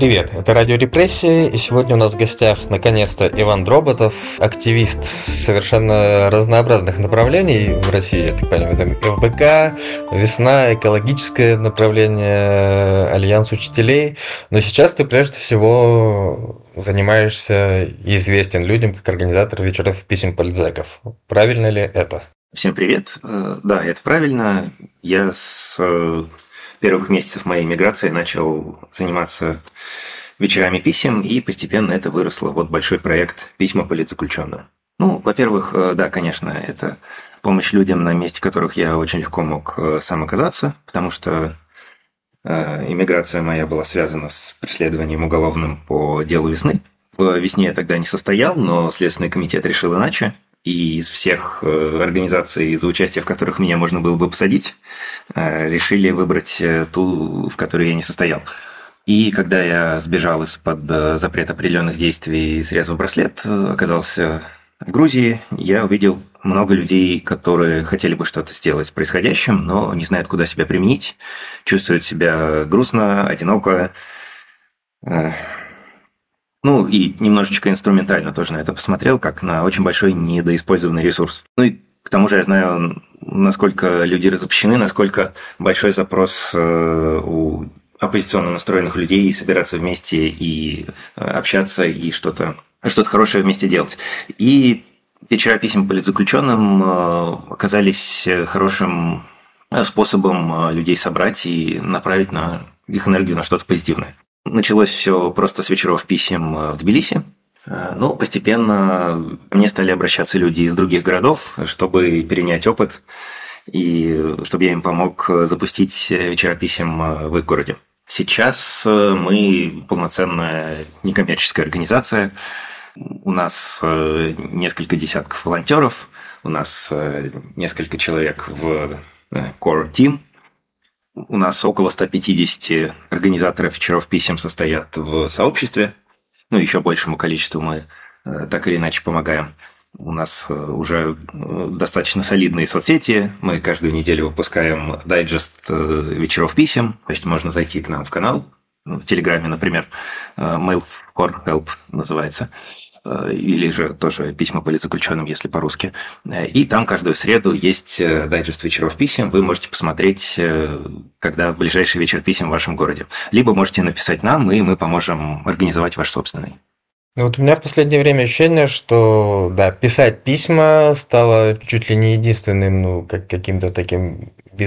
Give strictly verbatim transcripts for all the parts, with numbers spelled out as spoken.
Привет, это Радио Репрессии, и сегодня у нас в гостях наконец-то Иван Дроботов, активист совершенно разнообразных направлений в России, я так понимаю, там эф бэ ка, Весна, экологическое направление, Альянс учителей, но сейчас ты прежде всего занимаешься и известен людям как организатор вечеров писем политзеков. Правильно ли это? Всем привет. Да, это правильно. Я с первых месяцев моей миграции начал заниматься вечерами писем, и постепенно это выросло. Вот большой проект «Письма политзаключенным». Ну, во-первых, да, конечно, это помощь людям, на месте которых я очень легко мог сам оказаться, потому что иммиграция моя была связана с преследованием уголовным по делу «Весны». В «Весне» я тогда не состоял, но Следственный комитет решил иначе. И из всех организаций, за участие в которых меня можно было бы посадить, решили выбрать ту, в которой я не состоял. И когда я сбежал из-под запрета определенных действий, срезав браслет, оказался в Грузии, я увидел много людей, которые хотели бы что-то сделать с происходящим, но не знают, куда себя применить, чувствуют себя грустно, одиноко. Ну, и немножечко инструментально тоже на это посмотрел, как на очень большой недоиспользованный ресурс. Ну и к тому же я знаю, насколько люди разобщены, насколько большой запрос у оппозиционно настроенных людей собираться вместе и общаться, и что-то что-то хорошее вместе делать. И вечера писем политзаключенным оказались хорошим способом людей собрать и направить на их энергию на что-то позитивное. Началось все просто с вечеров писем в Тбилиси. Ну, постепенно ко мне стали обращаться люди из других городов, чтобы перенять опыт и чтобы я им помог запустить вечера писем в их городе. Сейчас мы полноценная некоммерческая организация. У нас несколько десятков волонтеров, у нас несколько человек в Core Team. У нас около ста пятидесяти организаторов вечеров писем состоят в сообществе. Ну, еще большему количеству мы так или иначе помогаем. У нас уже достаточно солидные соцсети. Мы каждую неделю выпускаем дайджест вечеров писем. То есть можно зайти к нам в канал. В Телеграме, например, Mail for Help называется. Или же тоже письма политзаключенным, если по-русски. И там каждую среду есть дайджест вечеров писем. Вы можете посмотреть, когда ближайший вечер писем в вашем городе. Либо можете написать нам, и мы поможем организовать ваш собственный. Ну, вот у меня в последнее время ощущение, что да, писать письма стало чуть ли не единственным, ну, как каким-то таким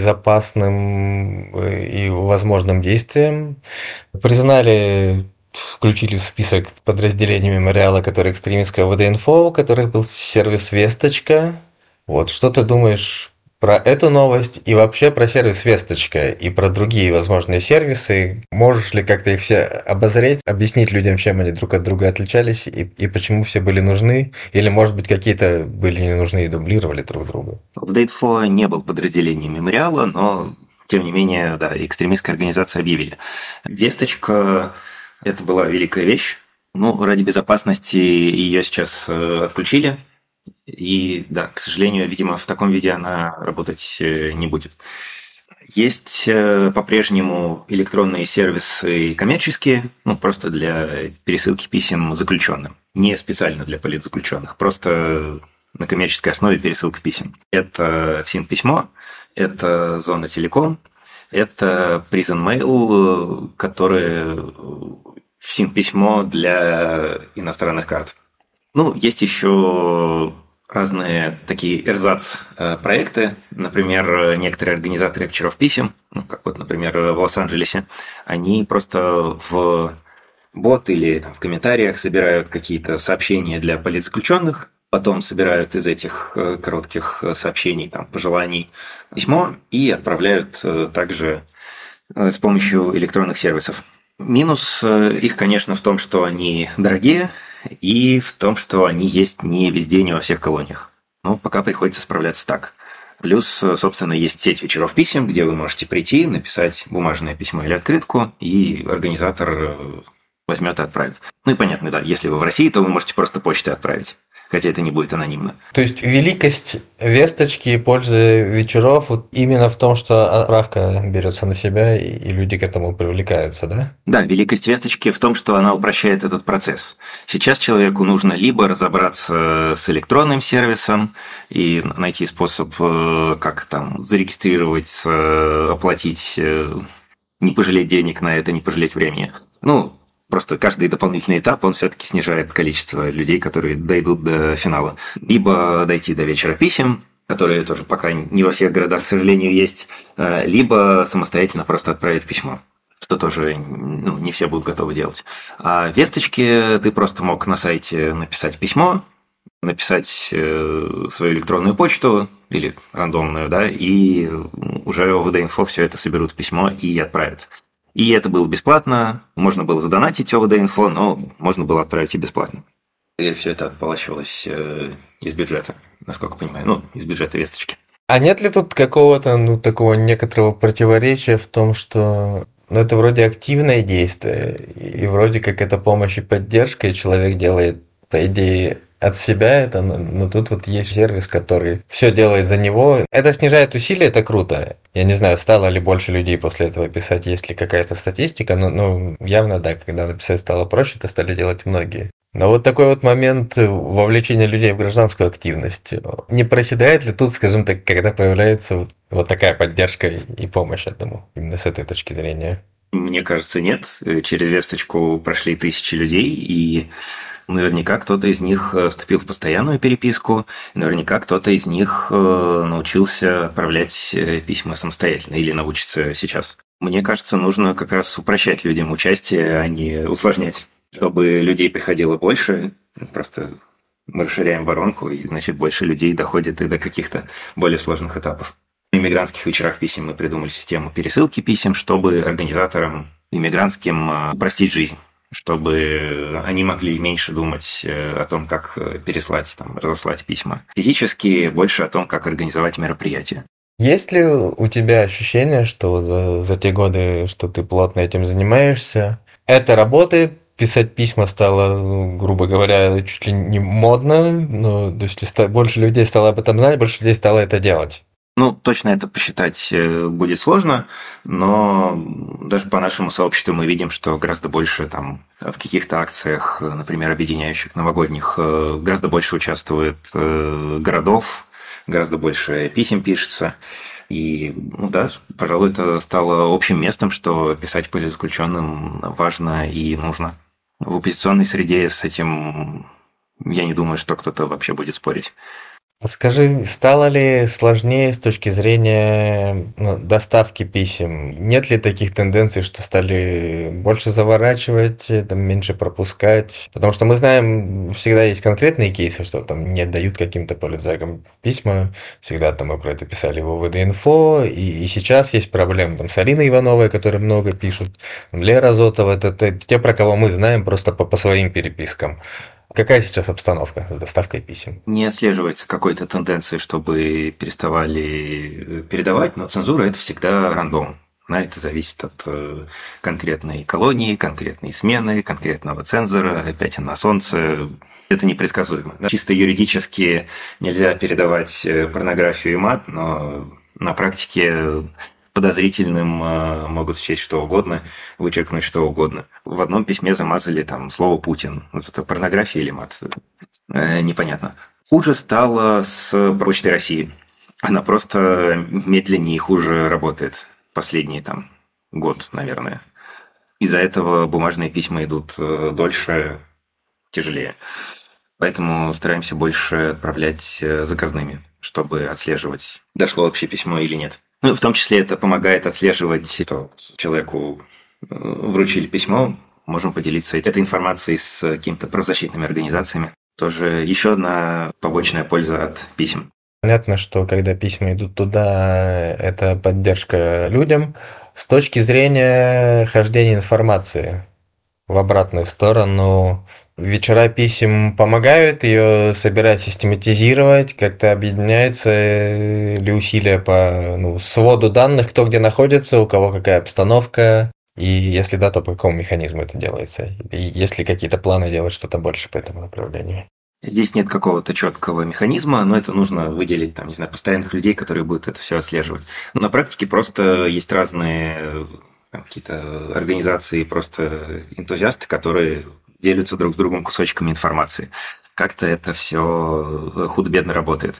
безопасным и возможным действием. Признали, включили в список подразделений мемориала, который экстремистское вэ дэ инфо, у которых был сервис «Весточка». Вот, что ты думаешь про эту новость и вообще про сервис «Весточка» и про другие возможные сервисы? Можешь ли как-то их все обозреть, объяснить людям, чем они друг от друга отличались и, и почему все были нужны? Или, может быть, какие-то были не нужны и дублировали друг друга? вэ дэ инфо не был подразделением мемориала, но, тем не менее, да, экстремистская организация объявили. «Весточка» — это была великая вещь. Ну, ради безопасности ее сейчас отключили. И да, к сожалению, видимо, в таком виде она работать не будет. Есть по-прежнему электронные сервисы коммерческие, ну, просто для пересылки писем заключенным. Не специально для политзаключенных, просто на коммерческой основе пересылка писем. Это ФСИН-письмо, это Зона Телеком, это Prison Mail, которые ФСИН-письмо для иностранных карт. Ну, есть еще разные такие эрзац-проекты. Например, некоторые организаторы вечеров писем, ну, как вот, например, в Лос-Анджелесе, они просто в бот или там, в комментариях собирают какие-то сообщения для политзаключенных, потом собирают из этих коротких сообщений, там, пожеланий письмо и отправляют также с помощью электронных сервисов. Минус их, конечно, в том, что они дорогие, и в том, что они есть не везде, не во всех колониях. Но пока приходится справляться так. Плюс, собственно, есть сеть вечеров писем, где вы можете прийти, написать бумажное письмо или открытку, и организатор возьмет и отправит. Ну и понятно, да, если вы в России, то вы можете просто почтой отправить. хотя это не будет анонимно. То есть великость весточки и пользы вечеров вот именно в том, что отправка берется на себя, и, и люди к этому привлекаются, да? Да, великость весточки в том, что она упрощает этот процесс. Сейчас человеку нужно либо разобраться с электронным сервисом и найти способ, как там зарегистрировать, оплатить, не пожалеть денег на это, не пожалеть времени. Ну, просто каждый дополнительный этап, он все-таки снижает количество людей, которые дойдут до финала. Либо дойти до вечера писем, которые тоже пока не во всех городах, к сожалению, есть, либо самостоятельно просто отправить письмо, что тоже ну, не все будут готовы делать. А весточки ты просто мог на сайте написать письмо, написать свою электронную почту или рандомную, да, и уже ОВД-инфо все это соберут в письмо и отправят. И это было бесплатно, можно было задонатить ОВД-инфо, но можно было отправить и бесплатно. И все это оплачивалось из бюджета, насколько понимаю, ну, из бюджета весточки. А нет ли тут какого-то, ну, такого некоторого противоречия в том, что ну, это вроде активное действие, и вроде как это помощь и поддержка, и человек делает, по идее, от себя это, но тут вот есть сервис, который все делает за него. Это снижает усилия, это круто. Я не знаю, стало ли больше людей после этого писать, есть ли какая-то статистика, но ну, явно да, когда написать стало проще, это стали делать многие. Но вот такой вот момент вовлечения людей в гражданскую активность, не проседает ли тут, скажем так, когда появляется вот, вот такая поддержка и помощь этому, именно с этой точки зрения? Мне кажется, нет. Через весточку прошли тысячи людей, и наверняка кто-то из них вступил в постоянную переписку, наверняка кто-то из них научился отправлять письма самостоятельно или научится сейчас. Мне кажется, нужно как раз упрощать людям участие, а не усложнять. Чтобы людей приходило больше, просто мы расширяем воронку, и, значит, больше людей доходит и до каких-то более сложных этапов. В иммигрантских вечерах писем мы придумали систему пересылки писем, чтобы организаторам иммигрантским упростить жизнь, чтобы они могли меньше думать о том, как переслать, там, разослать письма. Физически больше о том, как организовать мероприятия. Есть ли у тебя ощущение, что за, за те годы, что ты плотно этим занимаешься, это работает? Писать письма стало, ну, грубо говоря, чуть ли не модно, но то есть больше людей стало об этом знать, больше людей стало это делать. Ну, точно это посчитать будет сложно, но даже по нашему сообществу мы видим, что гораздо больше там в каких-то акциях, например, объединяющих новогодних, гораздо больше участвует городов, гораздо больше писем пишется. И, ну да, пожалуй, это стало общим местом, что писать политзаключенным важно и нужно. В оппозиционной среде с этим, я не думаю, что кто-то вообще будет спорить. Скажи, стало ли сложнее с точки зрения ну, доставки писем? Нет ли таких тенденций, что стали больше заворачивать, там, меньше пропускать? Потому что мы знаем, всегда есть конкретные кейсы, что там не отдают каким-то политзагам письма. Всегда там мы про это писали в ОВД-инфо. И, и сейчас есть проблемы там, с Алиной Ивановой, которая много пишет. Лера Зотова, это, это те, про кого мы знаем просто по, по своим перепискам. Какая сейчас обстановка с доставкой писем? Не отслеживается какой-то тенденции, чтобы переставали передавать, но цензура – это всегда рандом. Это зависит от конкретной колонии, конкретной смены, конкретного цензора, опять на солнце. Это непредсказуемо. Чисто юридически нельзя передавать порнографию и мат, но на практике подозрительным могут счесть что угодно, вычеркнуть что угодно. В одном письме замазали там слово «Путин». Вот это порнография или мат? Непонятно. Хуже стало с Почтой России. Она просто медленнее и хуже работает. Последний там год, наверное. Из-за этого бумажные письма идут дольше, тяжелее. Поэтому стараемся больше отправлять заказными, чтобы отслеживать, дошло вообще письмо или нет. Ну, в том числе это помогает отслеживать, что человеку вручили письмо, можем поделиться этой информацией с какими-то правозащитными организациями. Тоже еще одна побочная польза от писем. Понятно, что когда письма идут туда, это поддержка людям. С точки зрения хождения информации в обратную сторону, вечера писем помогают ее собирать, систематизировать, как-то объединяется ли усилия по ну, своду данных, кто где находится, у кого какая обстановка, и если да, то по какому механизму это делается, и есть ли какие-то планы делать что-то больше по этому направлению? Здесь нет какого-то четкого механизма, но это нужно выделить, там, не знаю, постоянных людей, которые будут это все отслеживать. Но на практике просто есть разные там, какие-то организации, просто энтузиасты, которые делятся друг с другом кусочками информации. Как-то это все худо-бедно работает.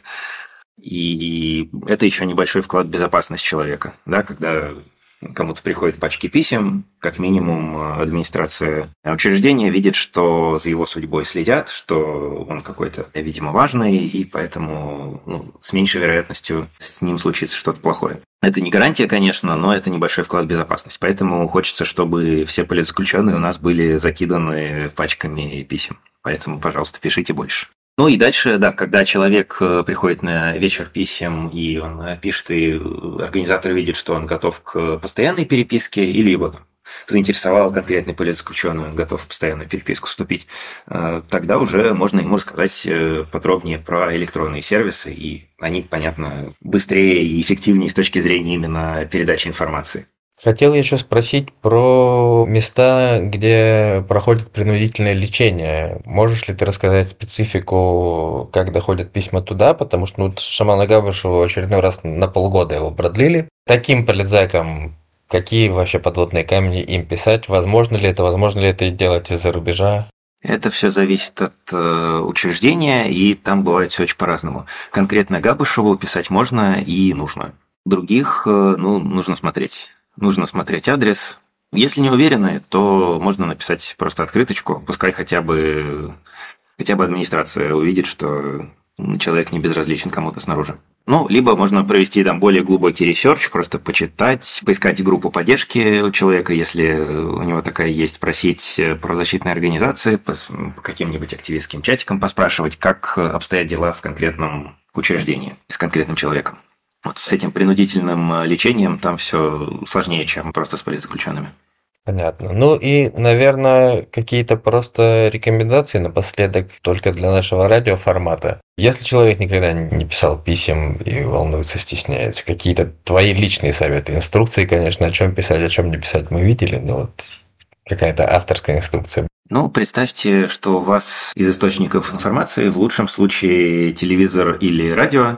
И это еще небольшой вклад в безопасность человека, да, когда кому-то приходят пачки писем, как минимум администрация учреждения видит, что за его судьбой следят, что он какой-то, видимо, важный, и поэтому ну, с меньшей вероятностью с ним случится что-то плохое. Это не гарантия, конечно, но это небольшой вклад в безопасность. Поэтому хочется, чтобы все политзаключенные у нас были закиданы пачками писем. Поэтому, пожалуйста, пишите больше. Ну и дальше, да, когда человек приходит на вечер писем, и он пишет, и организатор видит, что он готов к постоянной переписке, или его там заинтересовал конкретный политзаключенный, он готов в постоянную переписку вступить, тогда уже можно ему рассказать подробнее про электронные сервисы, и они, понятно, быстрее и эффективнее с точки зрения именно передачи информации. Хотел еще спросить про места, где проходит принудительное лечение. Можешь ли ты рассказать специфику, как доходят письма туда? Потому что ну, Шамана Габышева очередной раз на полгода его продлили. Таким политзакам какие вообще подводные камни им писать? Возможно ли это? Возможно ли это делать из-за рубежа? Это все зависит от э, учреждения, и там бывает все очень по-разному. Конкретно Габышеву писать можно и нужно. Других, э, ну, нужно смотреть. Нужно смотреть адрес. Если не уверены, то можно написать просто открыточку, пускай хотя бы, хотя бы администрация увидит, что человек не безразличен кому-то снаружи. Ну, либо можно провести там более глубокий ресерч, просто почитать, поискать группу поддержки у человека, если у него такая есть, спросить про защитные организации, по каким-нибудь активистским чатикам поспрашивать, как обстоят дела в конкретном учреждении с конкретным человеком. Вот с этим принудительным лечением там все сложнее, чем просто с политзаключенными. Понятно. Ну и, наверное, какие-то просто рекомендации напоследок только для нашего радиоформата. Если человек никогда не писал писем и волнуется, стесняется, какие-то твои личные советы, инструкции, конечно, о чем писать, о чем не писать, мы видели, но вот какая-то авторская инструкция. Ну, представьте, что у вас из источников информации в лучшем случае телевизор или радио,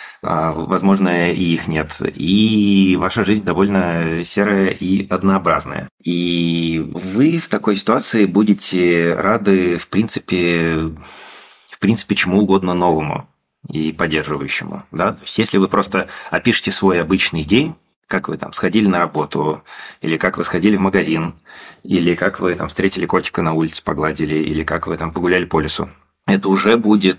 возможно, и их нет. И ваша жизнь довольно серая и однообразная. И вы в такой ситуации будете рады, в принципе, в принципе, чему угодно новому и поддерживающему. Да? То есть, если вы просто опишете свой обычный день, как вы там сходили на работу, или как вы сходили в магазин, или как вы там встретили котика на улице, погладили, или как вы там погуляли по лесу, это уже будет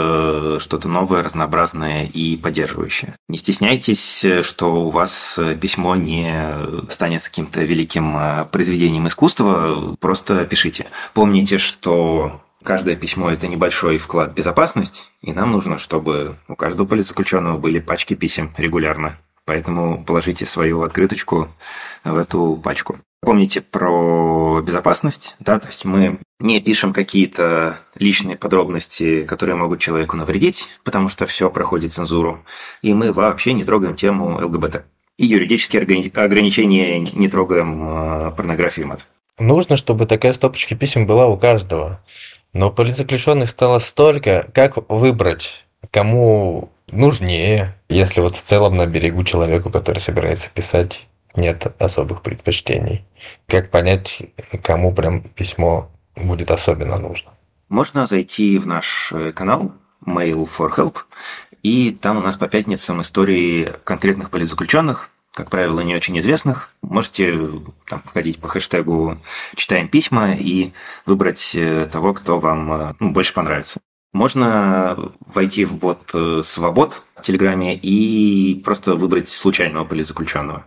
э, что-то новое, разнообразное и поддерживающее. Не стесняйтесь, что у вас письмо не станет каким-то великим произведением искусства, просто пишите. Помните, что каждое письмо – это небольшой вклад в безопасность, и нам нужно, чтобы у каждого политзаключенного были пачки писем регулярно. Поэтому положите свою открыточку в эту пачку. Помните про безопасность, да, то есть мы не пишем какие-то личные подробности, которые могут человеку навредить, потому что все проходит цензуру, и мы вообще не трогаем тему ЛГБТ. И юридические ограничения не трогаем порнографию и мат. Нужно, чтобы такая стопочка писем была у каждого, но политзаключенных стало столько, как выбрать, кому нужнее, если вот в целом на берегу человеку, который собирается писать, нет особых предпочтений. Как понять, кому прям письмо будет особенно нужно? Можно зайти в наш канал Mail for Help, и там у нас по пятницам истории конкретных политзаключенных, как правило, не очень известных. Можете там ходить по хэштегу «Читаем письма» и выбрать того, кто вам ну, больше понравится. Можно войти в бот «Свобод» в Телеграме и просто выбрать случайного политзаключенного.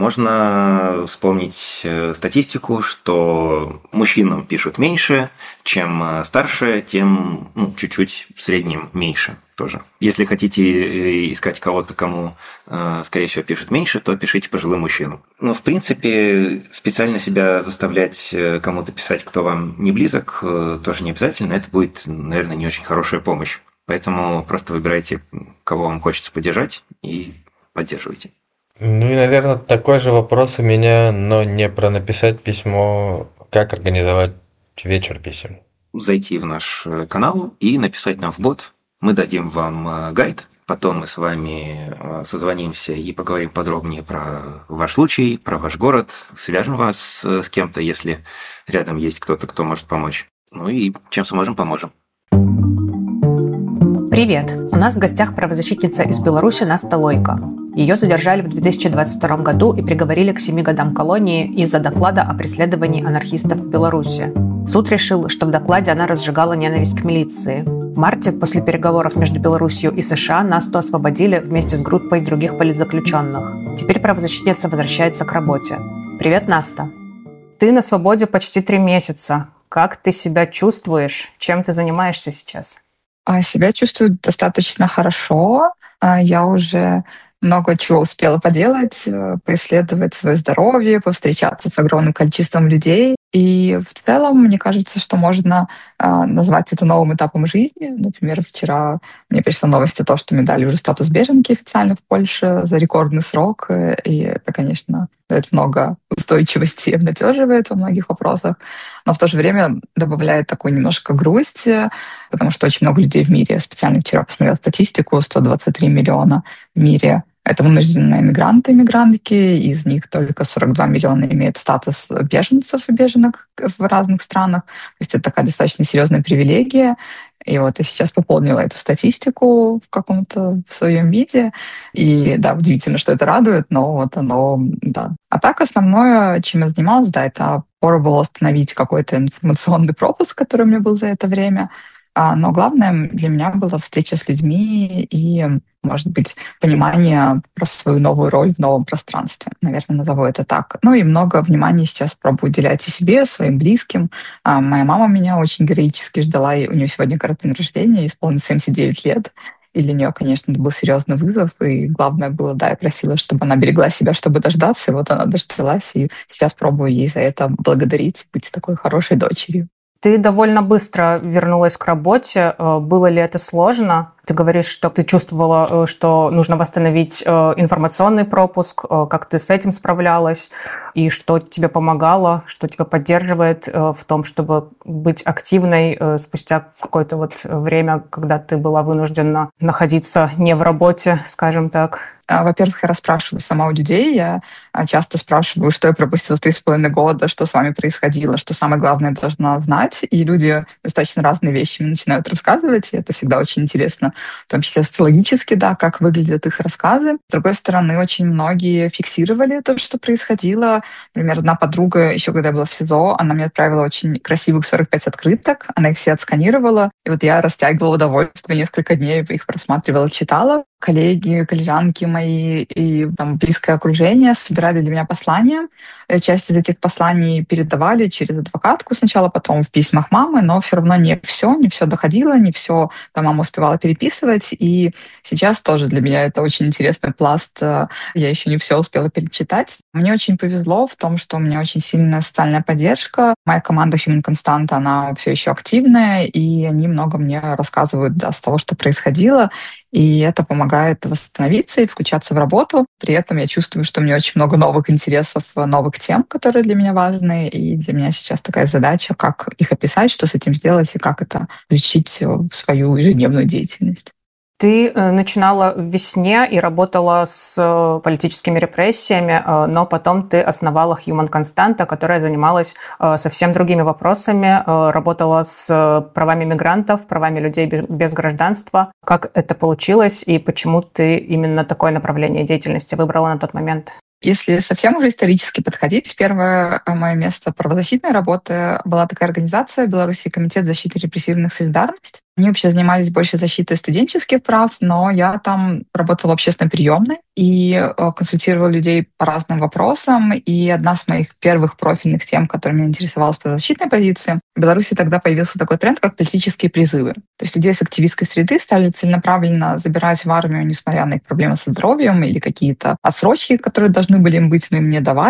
Можно вспомнить статистику, что мужчинам пишут меньше, чем старше, тем ну, чуть-чуть в среднем меньше тоже. Если хотите искать кого-то, кому, скорее всего, пишут меньше, то пишите пожилым мужчинам. Но, в принципе, специально себя заставлять кому-то писать, кто вам не близок, тоже не обязательно. Это будет, наверное, не очень хорошая помощь. Поэтому просто выбирайте, кого вам хочется поддержать, и поддерживайте. Ну и, наверное, такой же вопрос у меня, но не про написать письмо, как организовать вечер писем. зайти в наш канал и написать нам в бот. Мы дадим вам гайд. Потом мы с вами созвонимся и поговорим подробнее про ваш случай, про ваш город. Свяжем вас с кем-то, если рядом есть кто-то, кто может помочь. Ну и чем сможем, поможем. Привет! У нас в гостях правозащитница из Беларуси Наста Лойко. Ее задержали в две тысячи двадцать втором году и приговорили к семи годам колонии из-за доклада о преследовании анархистов в Беларуси. Суд решил, что в докладе она разжигала ненависть к милиции. В марте, после переговоров между Беларусью и США, Насту освободили вместе с группой других политзаключенных. Теперь правозащитница возвращается к работе. Привет, Наста! Ты на свободе почти три месяца. Как ты себя чувствуешь? Чем ты занимаешься сейчас? Себя чувствую достаточно хорошо. Я уже много чего успела поделать, поисследовать свое здоровье, повстречаться с огромным количеством людей. И в целом, мне кажется, что можно назвать это новым этапом жизни. Например, вчера мне пришла новость о том, что мне дали уже статус беженки официально в Польше за рекордный срок. И это, конечно, дает много устойчивости и обнадеживает во многих вопросах. Но в то же время добавляет такую немножко грусть, потому что очень много людей в мире. Я специально вчера посмотрела статистику: сто двадцать три миллиона в мире. Это вынужденные мигранты и мигрантки, из них только сорок два миллиона имеют статус беженцев и беженок в разных странах. То есть это такая достаточно серьезная привилегия. И вот я сейчас пополнила эту статистику в каком-то в своем виде. И да, удивительно, что это радует, но вот оно, да. А так основное, чем я занималась, да, это пробовала остановить какой-то информационный пропуск, который у меня был за это время. Но главное для меня была встреча с людьми и, может быть, понимание про свою новую роль в новом пространстве. Наверное, назову это так. Ну и много внимания сейчас пробую уделять и себе, своим близким. Моя мама меня очень героически ждала, и у нее сегодня день рождения, исполнилось семьдесят девять лет. И для нее, конечно, это был серьезный вызов. И главное было, да, я просила, чтобы она берегла себя, чтобы дождаться. И вот она дождалась. И сейчас пробую ей за это благодарить, быть такой хорошей дочерью. Ты довольно быстро вернулась к работе. Было ли это сложно? Ты говоришь, что ты чувствовала, что нужно восстановить информационный пропуск. Как ты с этим справлялась? И что тебе помогало, что тебя поддерживает в том, чтобы быть активной спустя какое-то вот время, когда ты была вынуждена находиться не в работе, скажем так? Во-первых, я расспрашиваю сама у людей. Я часто спрашиваю, что я пропустила три с половиной года, что с вами происходило, что самое главное я должна знать. И люди достаточно разные вещи мне начинают рассказывать, и это всегда очень интересно. В том числе социологически, да, как выглядят их рассказы. С другой стороны, очень многие фиксировали то, что происходило. Например, одна подруга, еще когда я была в СИЗО, она мне отправила очень красивых сорок пять открыток, она их все отсканировала. И вот я растягивала удовольствие, несколько дней их просматривала, читала. Коллеги, коллежанки мои и там, близкое окружение собирали для меня послания. Часть из этих посланий передавали через адвокатку сначала, потом в письмах мамы, но все равно не все, не все доходило, не все там мама успевала переписывать. И сейчас тоже для меня это очень интересный пласт. Я еще не все успела перечитать. Мне очень повезло в том, что у меня очень сильная социальная поддержка. Моя команда Human Constant, она все еще активная, и они много мне рассказывают, да, с того, что происходило. И это помогает восстановиться и включаться в работу. При этом я чувствую, что у меня очень много новых интересов, новых тем, которые для меня важны. И для меня сейчас такая задача, как их описать, что с этим сделать и как это включить в свою ежедневную деятельность. Ты начинала в весне и работала с политическими репрессиями, но потом ты основала Human Constant, которая занималась совсем другими вопросами, работала с правами мигрантов, правами людей без гражданства. Как это получилось и почему ты именно такое направление деятельности выбрала на тот момент? Если совсем уже исторически подходить, первое мое место правозащитной работы была такая организация Белорусский комитет защиты репрессированных «Солидарность». Они вообще занимались больше защитой студенческих прав, но я там работала в общественной приемной и консультировала людей по разным вопросам. И одна из моих первых профильных тем, которая меня интересовала с правозащитной позиции, в Беларуси тогда появился такой тренд, как политические призывы. То есть людей с активистской среды стали целенаправленно забирать в армию, несмотря на их проблемы со здоровьем или какие-то отсрочки, которые должны были им быть, но им не давали.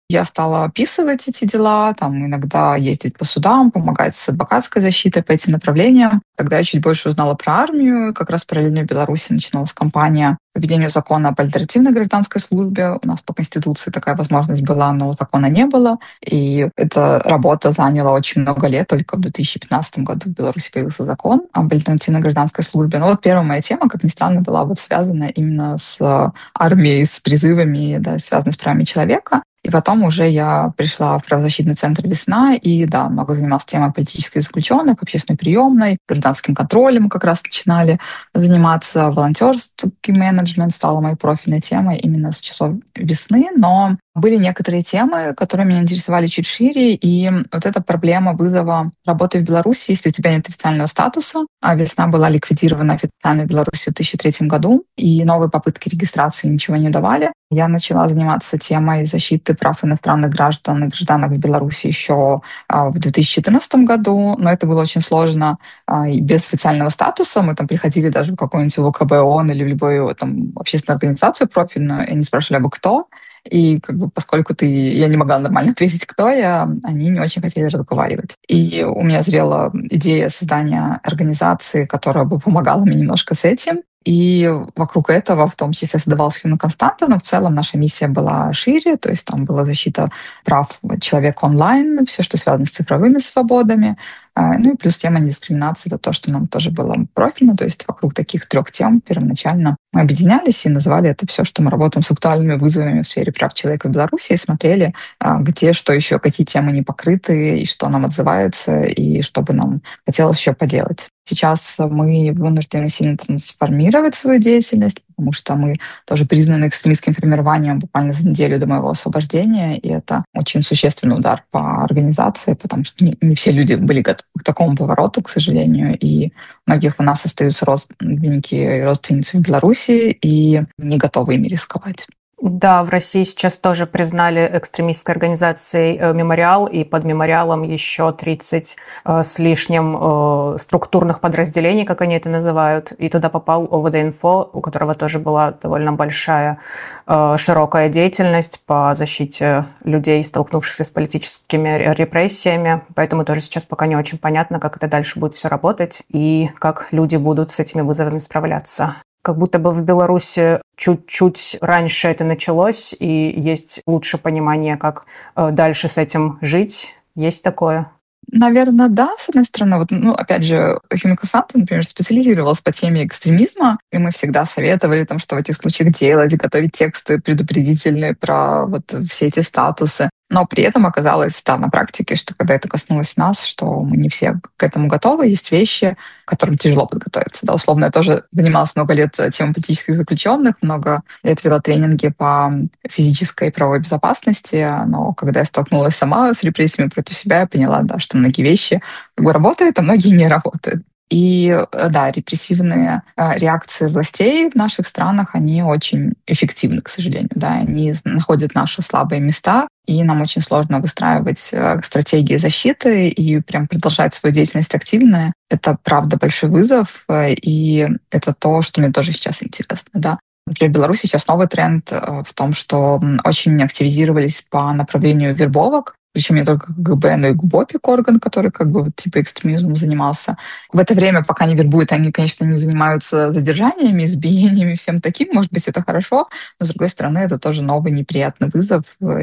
Я стала описывать эти дела, там иногда ездить по судам, помогать с адвокатской защитой по этим направлениям. Тогда я чуть больше узнала про армию. Как раз параллельно в Беларуси начиналась кампания по введению закона об альтернативной гражданской службе. У нас по Конституции такая возможность была, но закона не было. И эта работа заняла очень много лет. Только в две тысячи пятнадцатом году в Беларуси появился закон об альтернативной гражданской службе. Но вот первая моя тема, как ни странно, была вот связана именно с армией, с призывами, да, связанной с правами человека. И потом уже я пришла в правозащитный центр «Весна», и, да, много занималась темой политических заключенных, общественной приемной, гражданским контролем мы как раз начинали заниматься, волонтерский менеджмент стала моей профильной темой именно с часов «Весны», но были некоторые темы, которые меня интересовали чуть шире, и вот эта проблема вызова работы в Беларуси, если у тебя нет официального статуса, а «Весна» была ликвидирована официально в Беларуси в две тысячи третьем году, и новые попытки регистрации ничего не давали. Я начала заниматься темой защиты прав иностранных граждан и гражданок в Беларуси еще в две тысячи четырнадцатом году, но это было очень сложно и без официального статуса. Мы там приходили даже в какую-нибудь вэ ка бэ ООН или любую там общественную организацию профильную, и они спрашивали, а вы кто? И как бы поскольку ты, я не могла нормально ответить, кто я, они не очень хотели разговаривать. И у меня зрела идея создания организации, которая бы помогала мне немножко с этим. И вокруг этого в том числе создавалась Human Constanta, но в целом наша миссия была шире, то есть там была защита прав человека онлайн, все, что связано с цифровыми свободами. Ну и плюс тема недискриминации, это то, что нам тоже было профильно, то есть вокруг таких трех тем первоначально мы объединялись и назвали это все, что мы работаем с актуальными вызовами в сфере прав человека в Беларуси, и смотрели, где, что еще, какие темы не покрыты, и что нам отзывается, и что бы нам хотелось еще поделать. Сейчас мы вынуждены сильно трансформировать свою деятельность, потому что мы тоже признаны экстремистским формированием буквально за неделю до моего освобождения, и это очень существенный удар по организации, потому что не, не все люди были готовы к такому повороту, к сожалению, и у многих у нас остаются родственники и родственницы в Беларуси и не готовы ими рисковать. Да, в России сейчас тоже признали экстремистской организацией «Мемориал», и под «Мемориалом» еще тридцать э, с лишним э, структурных подразделений, как они это называют. И туда попал о вэ дэ-инфо, у которого тоже была довольно большая, э, широкая деятельность по защите людей, столкнувшихся с политическими репрессиями. Поэтому тоже сейчас пока не очень понятно, как это дальше будет все работать и как люди будут с этими вызовами справляться. Как будто бы в Беларуси чуть-чуть раньше это началось, и есть лучше понимание, как дальше с этим жить. Есть такое? Наверное, да, с одной стороны. Вот, ну, опять же, Human Constanta, например, специализировалась по теме экстремизма, и мы всегда советовали, там, что в этих случаях делать, готовить тексты предупредительные про вот все эти статусы. Но при этом оказалось, да, на практике, что когда это коснулось нас, что мы не все к этому готовы, есть вещи, к которым тяжело подготовиться. Да, условно, я тоже занималась много лет темой политических заключенных, много лет вела тренинги по физической и правовой безопасности, но когда я столкнулась сама с репрессиями против себя, я поняла, да, что многие вещи как бы работают, а многие не работают. И да, репрессивные реакции властей в наших странах, они очень эффективны, к сожалению. Да, они находят наши слабые места, и нам очень сложно выстраивать стратегии защиты и прям продолжать свою деятельность активно. Это, правда, большой вызов, и это то, что мне тоже сейчас интересно. Да. Например, в Беларуси сейчас новый тренд в том, что очень активизировались по направлению вербовок, причем не только ка гэ бэ, но и ГУБОПИК, орган, который как бы вот, типа экстремизмом занимался. В это время, пока не вербуют, они, конечно, не занимаются задержаниями, избиениями, всем таким. Может быть, это хорошо, но, с другой стороны, это тоже новый неприятный вызов.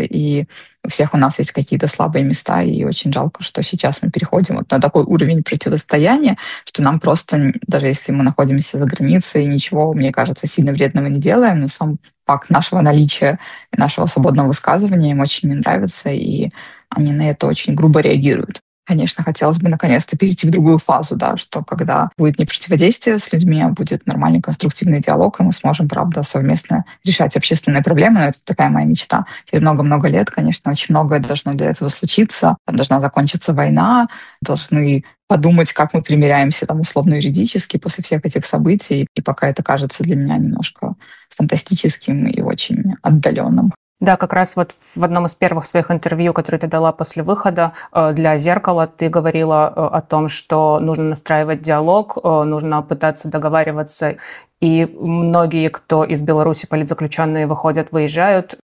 И у всех у нас есть какие-то слабые места, и очень жалко, что сейчас мы переходим вот на такой уровень противостояния, что нам просто, даже если мы находимся за границей, ничего, мне кажется, сильно вредного не делаем, но сам факт нашего наличия и нашего свободного высказывания им очень не нравится, и они на это очень грубо реагируют. Конечно, хотелось бы наконец-то перейти в другую фазу, да, что когда будет не противодействие с людьми, а будет нормальный конструктивный диалог, и мы сможем, правда, совместно решать общественные проблемы. Но это такая моя мечта. Через много-много лет, конечно, очень многое должно для этого случиться. Должна закончиться война, должны подумать, как мы примиряемся там условно-юридически после всех этих событий. И пока это кажется для меня немножко фантастическим и очень отдаленным. Да, как раз вот в одном из первых своих интервью, которые ты дала после выхода для «Зеркала», ты говорила о том, что нужно настраивать диалог, нужно пытаться договариваться. И многие, кто из Беларуси политзаключенные выходят, выезжают.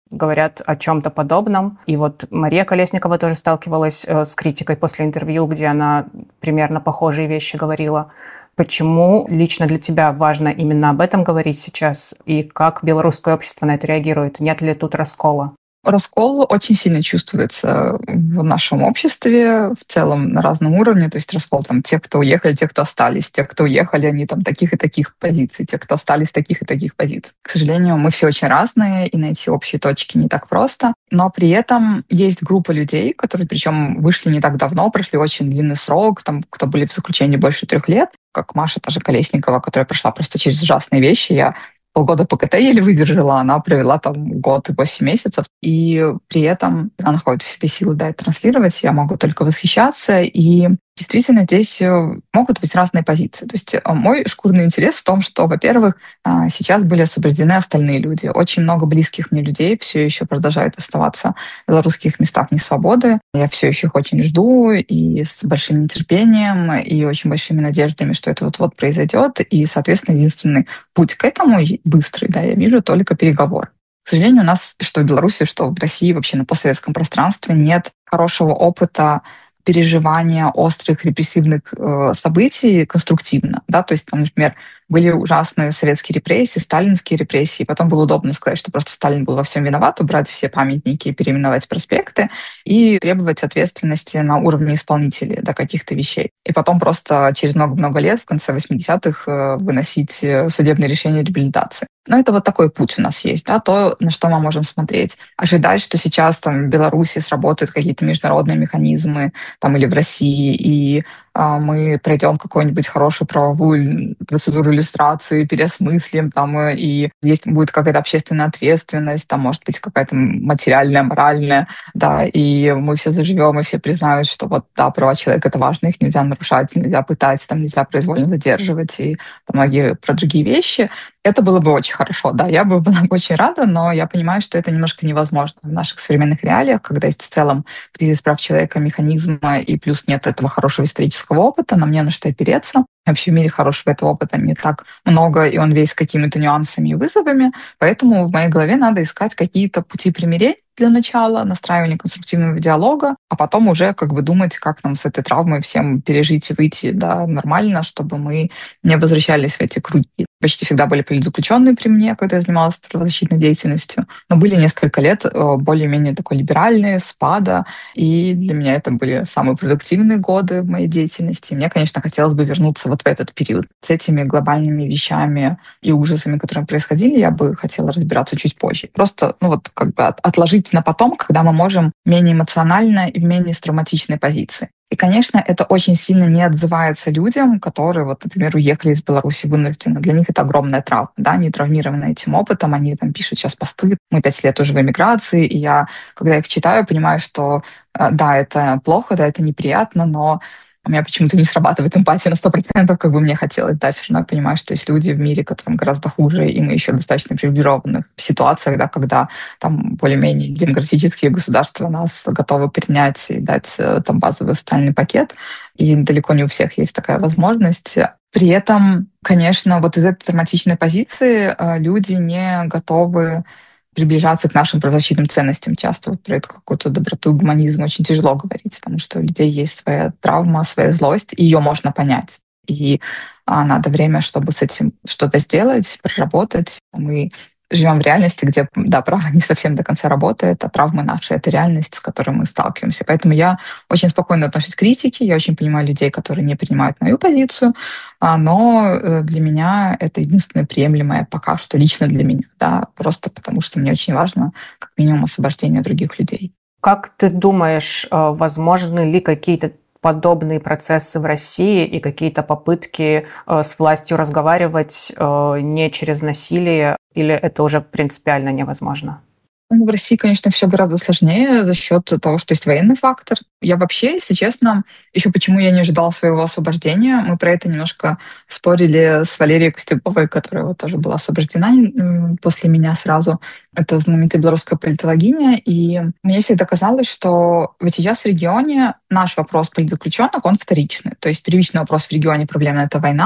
говорят о чем-то подобном. И вот Мария Колесникова тоже сталкивалась с критикой после интервью, где она примерно похожие вещи говорила. Почему лично для тебя важно именно об этом говорить сейчас? И как белорусское общество на это реагирует? Нет ли тут раскола? Раскол очень сильно чувствуется в нашем обществе в целом на разном уровне. То есть раскол там те, кто уехали, те, кто остались. Те, кто уехали, они там таких и таких позиций. Те, кто остались, таких и таких позиций. К сожалению, мы все очень разные, и найти общие точки не так просто. Но при этом есть группа людей, которые причем вышли не так давно, прошли очень длинный срок, там, кто были в заключении больше трех лет, как Маша, та же Колесникова, которая прошла просто через ужасные вещи. Я полгода ПКТ еле выдержала, она провела там год и восемь месяцев, и при этом она находит в себе силы, да, это транслировать, я могу только восхищаться, и действительно здесь могут быть разные позиции. То есть мой шкурный интерес в том, что, во-первых, сейчас были освобождены остальные люди. Очень много близких мне людей все еще продолжают оставаться в белорусских местах несвободы. Я все еще их очень жду и с большим нетерпением, и очень большими надеждами, что это вот-вот произойдет. И, соответственно, единственный путь к этому быстрый, да, я вижу только переговоры. К сожалению, у нас, что в Беларуси, что в России, вообще на постсоветском пространстве нет хорошего опыта переживания острых репрессивных э, событий конструктивно. Да? То есть, там, например, были ужасные советские репрессии, сталинские репрессии. Потом было удобно сказать, что просто Сталин был во всем виноват, убрать все памятники, переименовать проспекты и требовать ответственности на уровне исполнителей до каких-то вещей. И потом просто через много-много лет, в конце восьмидесятых, выносить судебные решения реабилитации. Но это вот такой путь у нас есть, да, то, на что мы можем смотреть. Ожидать, что сейчас там в Беларуси сработают какие-то международные механизмы, там, или в России, и а, мы пройдем какую-нибудь хорошую правовую процедуру иллюстрации, переосмыслим, там, и есть будет какая-то общественная ответственность, там, может быть, какая-то материальная, моральная, да, и мы все заживем, и все признают, что вот, да, права человека — это важно, их нельзя нарушать, нельзя пытать, там, нельзя произвольно задерживать, и там, многие про другие вещи. Это было бы очень хорошо, да, я бы была очень рада, но я понимаю, что это немножко невозможно в наших современных реалиях, когда есть в целом кризис прав человека, механизма, и плюс нет этого хорошего исторического опыта, нам не на что опереться. Вообще в мире хорошего этого опыта не так много, и он весь какими-то нюансами и вызовами, поэтому в моей голове надо искать какие-то пути примирения для начала, настраивания конструктивного диалога, а потом уже как бы думать, как нам с этой травмой всем пережить и выйти, да, нормально, чтобы мы не возвращались в эти круги. Почти всегда были политзаключенные при мне, когда я занималась правозащитной деятельностью, но были несколько лет более-менее такой либеральные, спада, и для меня это были самые продуктивные годы в моей деятельности. И мне, конечно, хотелось бы вернуться вот в этот период. С этими глобальными вещами и ужасами, которые происходили, я бы хотела разбираться чуть позже. Просто, ну вот, как бы от, отложить на потом, когда мы можем менее эмоционально и в менее с травматичной позиции. И, конечно, это очень сильно не отзывается людям, которые, вот, например, уехали из Беларуси вынужденно. Для них это огромная травма, да, они травмированы этим опытом, они там пишут сейчас посты. Мы пять лет уже в эмиграции, и я, когда их читаю, понимаю, что да, это плохо, да, это неприятно, но у меня почему-то не срабатывает эмпатия на сто процентов, как бы мне хотелось. Да, все равно я понимаю, что есть люди в мире, которым гораздо хуже, и мы еще в достаточно привилегированных ситуациях, да, когда там более-менее демократические государства нас готовы принять и дать там базовый социальный пакет, и далеко не у всех есть такая возможность. При этом, конечно, вот из этой травматичной позиции люди не готовы приближаться к нашим правозащитным ценностям. Часто вот про эту какую-то доброту, гуманизм очень тяжело говорить, потому что у людей есть своя травма, своя злость, и ее можно понять. И а, надо время, чтобы с этим что-то сделать, проработать. Мы живем в реальности, где, да, право не совсем до конца работает, а травмы наши — это реальность, с которой мы сталкиваемся. Поэтому я очень спокойно отношусь к критике, я очень понимаю людей, которые не принимают мою позицию, но для меня это единственное приемлемое пока что лично для меня, да, просто потому что мне очень важно как минимум освобождение других людей. Как ты думаешь, возможны ли какие-то подобные процессы в России и какие-то попытки э, с властью разговаривать э, не через насилие, или это уже принципиально невозможно? В России, конечно, все гораздо сложнее за счет того, что есть военный фактор. Я вообще, если честно, еще почему я не ожидала своего освобождения, мы про это немножко спорили с Валерией Костюковой, которая вот тоже была освобождена после меня сразу. Это знаменитая белорусская политологиня. И мне всегда казалось, что вот сейчас в регионе наш вопрос политзаключенных, он вторичный. То есть первичный вопрос в регионе проблемный — это война,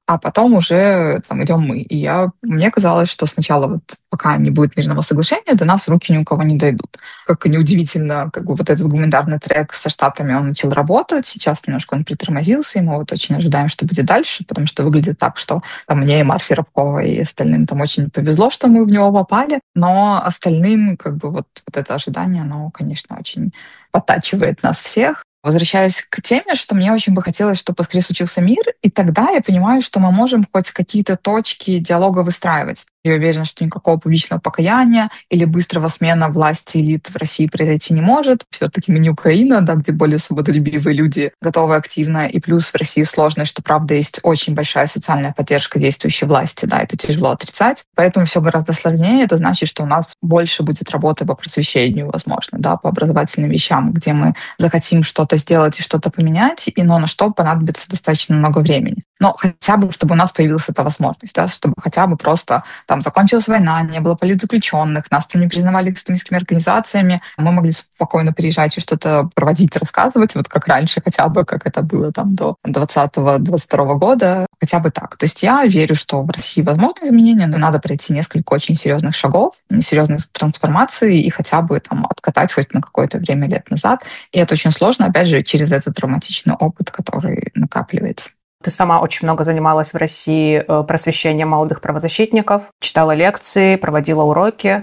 а потом уже там идем мы. И я, мне казалось, что сначала вот пока не будет мирного соглашения, до нас руки ни у кого не дойдут. Как и неудивительно, как бы вот этот гуманитарный трек со Штатами, он начал работать, сейчас немножко он притормозился, и мы вот очень ожидаем, что будет дальше, потому что выглядит так, что там мне и Марфе Рабковой и остальным там очень повезло, что мы в него попали, но остальным как бы вот, вот это ожидание, оно, конечно, очень подтачивает нас всех. Возвращаясь к теме, что мне очень бы хотелось, чтобы поскорее случился мир, и тогда я понимаю, что мы можем хоть какие-то точки диалога выстраивать. Я уверена, что никакого публичного покаяния или быстрого смена власти элит в России произойти не может. Все-таки мы не Украина, да, где более свободолюбивые люди готовы активно. И плюс в России сложность, что, правда, есть очень большая социальная поддержка действующей власти. Да, это тяжело отрицать. Поэтому все гораздо сложнее. Это значит, что у нас больше будет работы по просвещению, возможно, да, по образовательным вещам, где мы захотим что-то сделать и что-то поменять, и, но на что понадобится достаточно много времени. Но хотя бы, чтобы у нас появилась эта возможность, да, чтобы хотя бы просто там закончилась война, не было политзаключенных, нас там не признавали экстремистскими организациями, мы могли спокойно приезжать и что-то проводить, рассказывать, вот как раньше хотя бы, как это было там до двадцатого-двадцать второго года, хотя бы так. То есть я верю, что в России возможны изменения, но надо пройти несколько очень серьезных шагов, серьезных трансформаций и хотя бы там откатать хоть на какое-то время лет назад. И это очень сложно, опять же, через этот травматичный опыт, который накапливается. Ты сама очень много занималась в России просвещением молодых правозащитников, читала лекции, проводила уроки.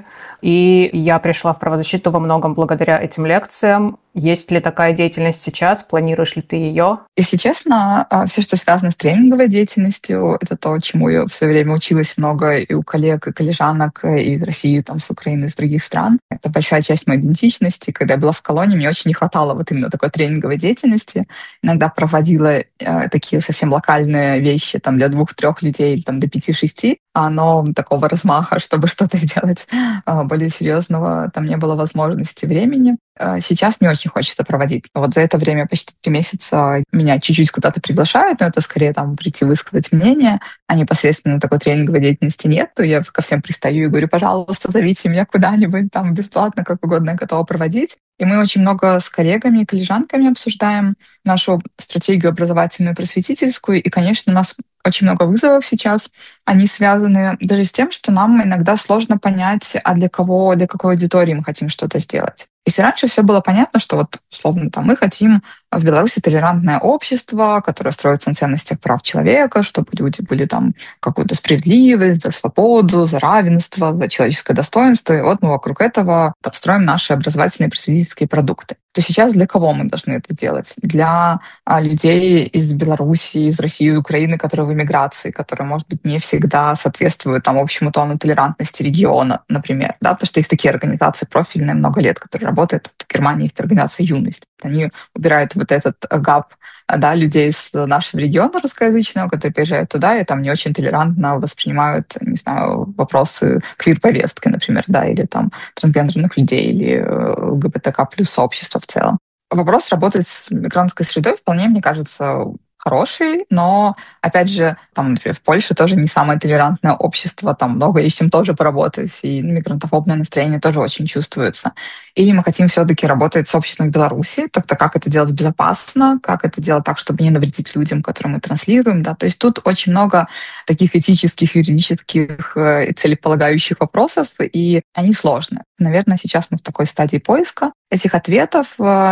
И я пришла в правозащиту во многом благодаря этим лекциям. Есть ли такая деятельность сейчас? Планируешь ли ты ее? Если честно, все, что связано с тренинговой деятельностью, это то, чему я все время училась много и у коллег, и коллежанок из России, там, с Украины, из других стран. Это большая часть моей идентичности. Когда я была в колонии, мне очень не хватало вот именно такой тренинговой деятельности. Иногда проводила э, такие совсем локальные вещи там, для двух-трех людей или там, до пяти-шести, но такого размаха, чтобы что-то сделать более серьезного, там не было возможности, времени. Сейчас не очень хочется проводить. Вот за это время, почти три месяца, меня чуть-чуть куда-то приглашают, но это скорее там прийти высказать мнение, а непосредственно такой тренинговой деятельности нет. То я ко всем пристаю и говорю, пожалуйста, зовите меня куда-нибудь, там бесплатно, как угодно, я готова проводить. И мы очень много с коллегами и коллежанками обсуждаем нашу стратегию образовательную и просветительскую. И, конечно, у нас очень много вызовов сейчас. Они связаны даже с тем, что нам иногда сложно понять, а для кого, для какой аудитории мы хотим что-то сделать. Если раньше все было понятно, что вот, условно, там, мы хотим в Беларуси толерантное общество, которое строится на ценностях прав человека, чтобы люди были там какую-то справедливость, за свободу, за равенство, за человеческое достоинство. И вот мы вокруг этого строим наши образовательные и просветительские продукты. То сейчас для кого мы должны это делать? Для а, людей из Беларуси, из России, из Украины, которые в эмиграции, которые, может быть, не всегда соответствуют там общему тону толерантности региона, например. Да? Потому что есть такие организации профильные много лет, которые работают. В Германии есть организация «Юность». Они убирают вот этот гап, да, людей с нашего региона русскоязычного, которые приезжают туда и там не очень толерантно воспринимают, не знаю, вопросы квир-повестки, например, да, или там трансгендерных людей, или ЛГБТК плюс сообщества в целом. Вопрос работать с мигрантской средой вполне, мне кажется, хороший, но, опять же, там, например, в Польше тоже не самое толерантное общество, там много есть чем тоже поработать, и мигрантофобное настроение тоже очень чувствуется. Или мы хотим все-таки работать с обществом в Беларуси, тогда как это делать безопасно, как это делать так, чтобы не навредить людям, которым мы транслируем, да, то есть тут очень много таких этических, юридических и целеполагающих вопросов, и они сложные. Наверное, сейчас мы в такой стадии поиска этих ответов,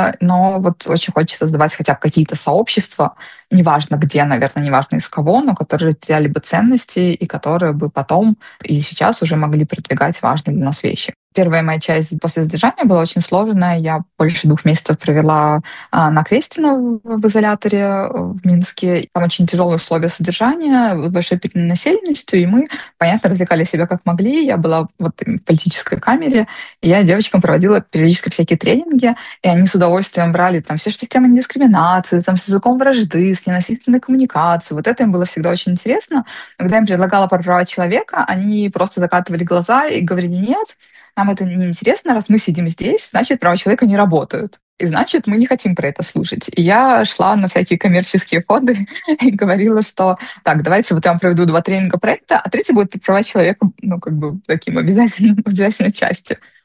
но вот очень хочется создавать хотя бы какие-то сообщества, неважно где, наверное, неважно из кого, но которые теряли бы ценности и которые бы потом и сейчас уже могли продвигать важные для нас вещи. Первая моя часть после задержания была очень сложная. Я больше двух месяцев провела а, на Крестина в изоляторе в Минске. Там очень тяжелые условия содержания, большой перенаселенностью, и мы, понятно, развлекали себя как могли. Я была вот в политической камере, и я девочкам проводила периодически всякие тренинги, и они с удовольствием брали там все, что темы дискриминации, там, с языком вражды, с ненасильственной коммуникацией. Вот это им было всегда очень интересно. Но когда я им предлагала про права человека, они просто закатывали глаза и говорили «нет». Нам это не интересно, раз мы сидим здесь, значит, права человека не работают. И значит, мы не хотим про это слушать. И я шла на всякие коммерческие ходы и говорила, что так, давайте вот я вам проведу два тренинга про это, а третий будет про права человека, ну, как бы таким обязательным, обязательной частью.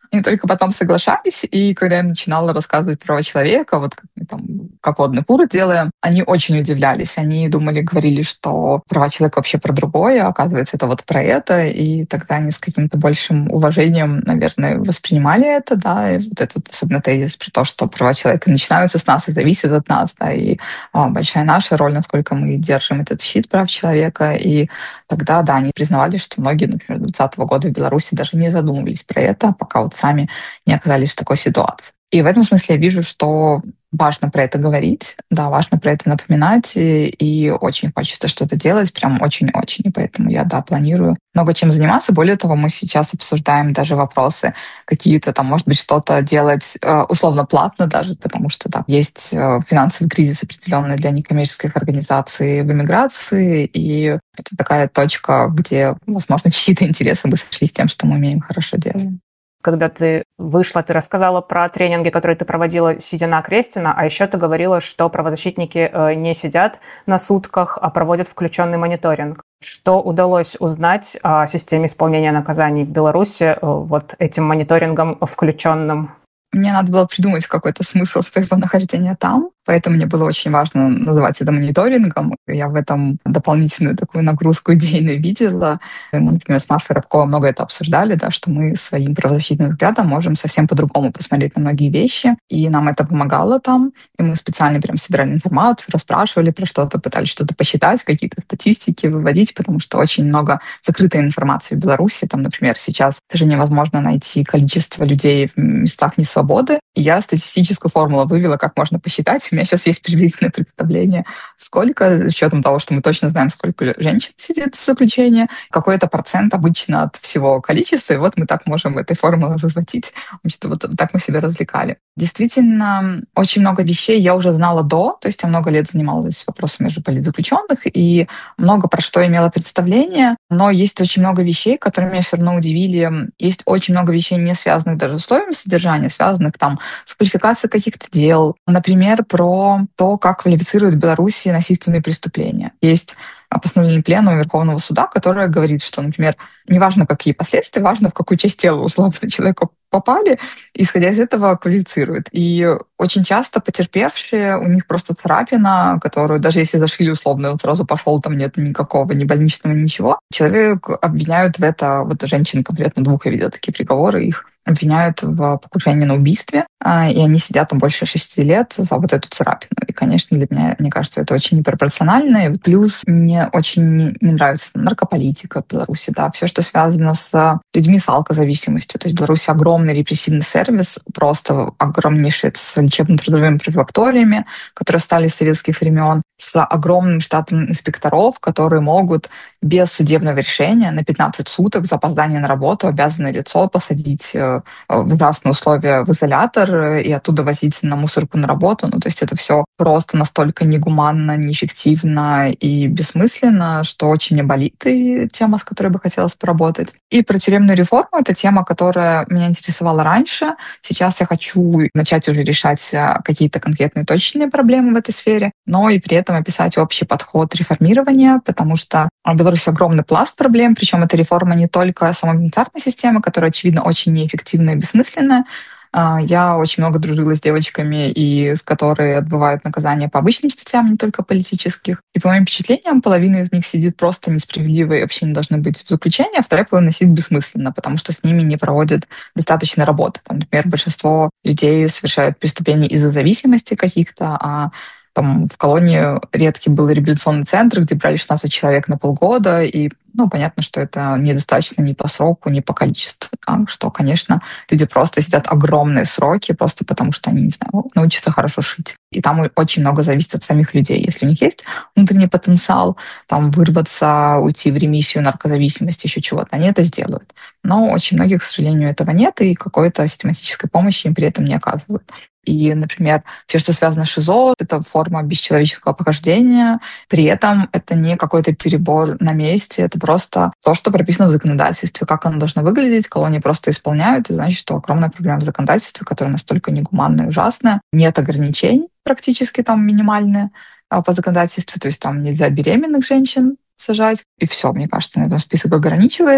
И только потом соглашались, и когда я начинала рассказывать про права человека, вот как мы там как водный курс делаем, они очень удивлялись. Они думали, говорили, что права человека вообще про другое, а оказывается, это вот про это, и тогда они с каким-то большим уважением, наверное, воспринимали это, да, и вот этот особенно тезис про то, что права человека начинаются с нас и зависят от нас, да, и а, большая наша роль, насколько мы держим этот щит прав человека, и тогда, да, они признавали, что многие, например, двадцатого года в Беларуси даже не задумывались про это, пока вот сами не оказались в такой ситуации. И в этом смысле я вижу, что важно про это говорить, да, важно про это напоминать, и, и очень хочется что-то делать, прям очень-очень. И поэтому я, да, планирую много чем заниматься. Более того, мы сейчас обсуждаем даже вопросы какие-то там, может быть, что-то делать э, условно платно даже, потому что, да, есть э, финансовый кризис определенный для некоммерческих организаций в эмиграции, и это такая точка, где, возможно, чьи-то интересы бы сошлись с тем, что мы умеем хорошо делать. Когда ты вышла, ты рассказала про тренинги, которые ты проводила, сидя на Крестина, а еще ты говорила, что правозащитники не сидят на сутках, а проводят включенный мониторинг. Что удалось узнать о системе исполнения наказаний в Беларуси вот этим мониторингом включенным? Мне надо было придумать какой-то смысл своего нахождения там, поэтому мне было очень важно называть это мониторингом. Я в этом дополнительную такую нагрузку идейную видела. Мы, например, с Марфой Рабковой много это обсуждали, да, что мы своим правозащитным взглядом можем совсем по-другому посмотреть на многие вещи, и нам это помогало там. И мы специально прям собирали информацию, расспрашивали про что-то, пытались что-то посчитать, какие-то статистики выводить, потому что очень много закрытой информации в Беларуси. Там, например, сейчас даже невозможно найти количество людей в местах несвободы. свободы. И я статистическую формулу вывела, как можно посчитать. У меня сейчас есть приблизительное представление, сколько, с учетом того, что мы точно знаем, сколько женщин сидит в заключении, какой это процент обычно от всего количества. И вот мы так можем этой формулой выводить. Вот так мы себя развлекали. Действительно, очень много вещей я уже знала до, то есть я много лет занималась вопросами же политзаключенных и много про что имела представление, но есть очень много вещей, которые меня все равно удивили. Есть очень много вещей, не связанных даже с условиями содержания, связанных там с квалификацией каких-то дел. Например, про то, как квалифицируют в Беларуси насильственные преступления. Есть постановление Пленума Верховного суда, которое говорит, что, например, неважно, какие последствия, важно, в какую часть тела условно человека попали, исходя из этого квалифицируют. И очень часто потерпевшие, у них просто царапина, которую даже если зашили условно, он сразу пошел, там нет никакого, ни больничного, ничего. Человек обвиняют в это, вот женщин конкретно двух я видела такие приговоры, их обвиняют в покушении на убийстве, и они сидят там больше шести лет за вот эту царапину. И, конечно, для меня, мне кажется, это очень непропорционально. И плюс мне очень не, не нравится наркополитика в Беларуси, да, все, что связано с людьми с алкозависимостью. То есть в Беларуси огромный репрессивный сервис, просто огромнейший, с лечебно-трудовыми профилакториями, которые стали с советских времен, с огромным штатом инспекторов, которые могут без судебного решения на пятнадцать суток за опоздание на работу обязаны лицо посадить в ужасные условия в изолятор и оттуда возить на мусорку на работу. Ну, то есть это все просто настолько негуманно, неэффективно и бессмысленно, что очень мне болит, и тема, с которой бы хотелось поработать. И про тюремную реформу — это тема, которая меня интересовала раньше. Сейчас я хочу начать уже решать какие-то конкретные точные проблемы в этой сфере, но и при этом описать общий подход реформирования, потому что в Беларуси огромный пласт проблем, причем это реформа не только самой пенитенциарной системы, которая, очевидно, очень неэффективная и бессмысленная. Я очень много дружила с девочками, и с которые отбывают наказание по обычным статьям, не только политических. И по моим впечатлениям, половина из них сидит просто несправедливо и вообще не должны быть в заключении, а вторая половина сидит бессмысленно, потому что с ними не проводят достаточно работы. Там, например, большинство людей совершают преступления из-за зависимости каких-то, а там в колонии редкий был реабилитационный центр, где брали шестнадцать человек на полгода, и ну, понятно, что это недостаточно ни по сроку, ни по количеству. Да? Что, конечно, люди просто сидят огромные сроки, просто потому что они, не знаю, научатся хорошо шить. И там очень много зависит от самих людей. Если у них есть внутренний потенциал, там, вырваться, уйти в ремиссию, наркозависимость, еще чего-то, они это сделают. Но очень многих, к сожалению, этого нет, и какой-то систематической помощи им при этом не оказывают. И, например, все, что связано с ШИЗО, это форма бесчеловеческого похождения. При этом это не какой-то перебор на месте, это просто то, что прописано в законодательстве, как оно должно выглядеть. Колонии просто исполняют, и значит, что огромная проблема в законодательстве, которое настолько негуманное и ужасное. Нет ограничений практически там минимальные по законодательству, то есть там нельзя беременных женщин сажать, и все, мне кажется, на этом список ограничивается.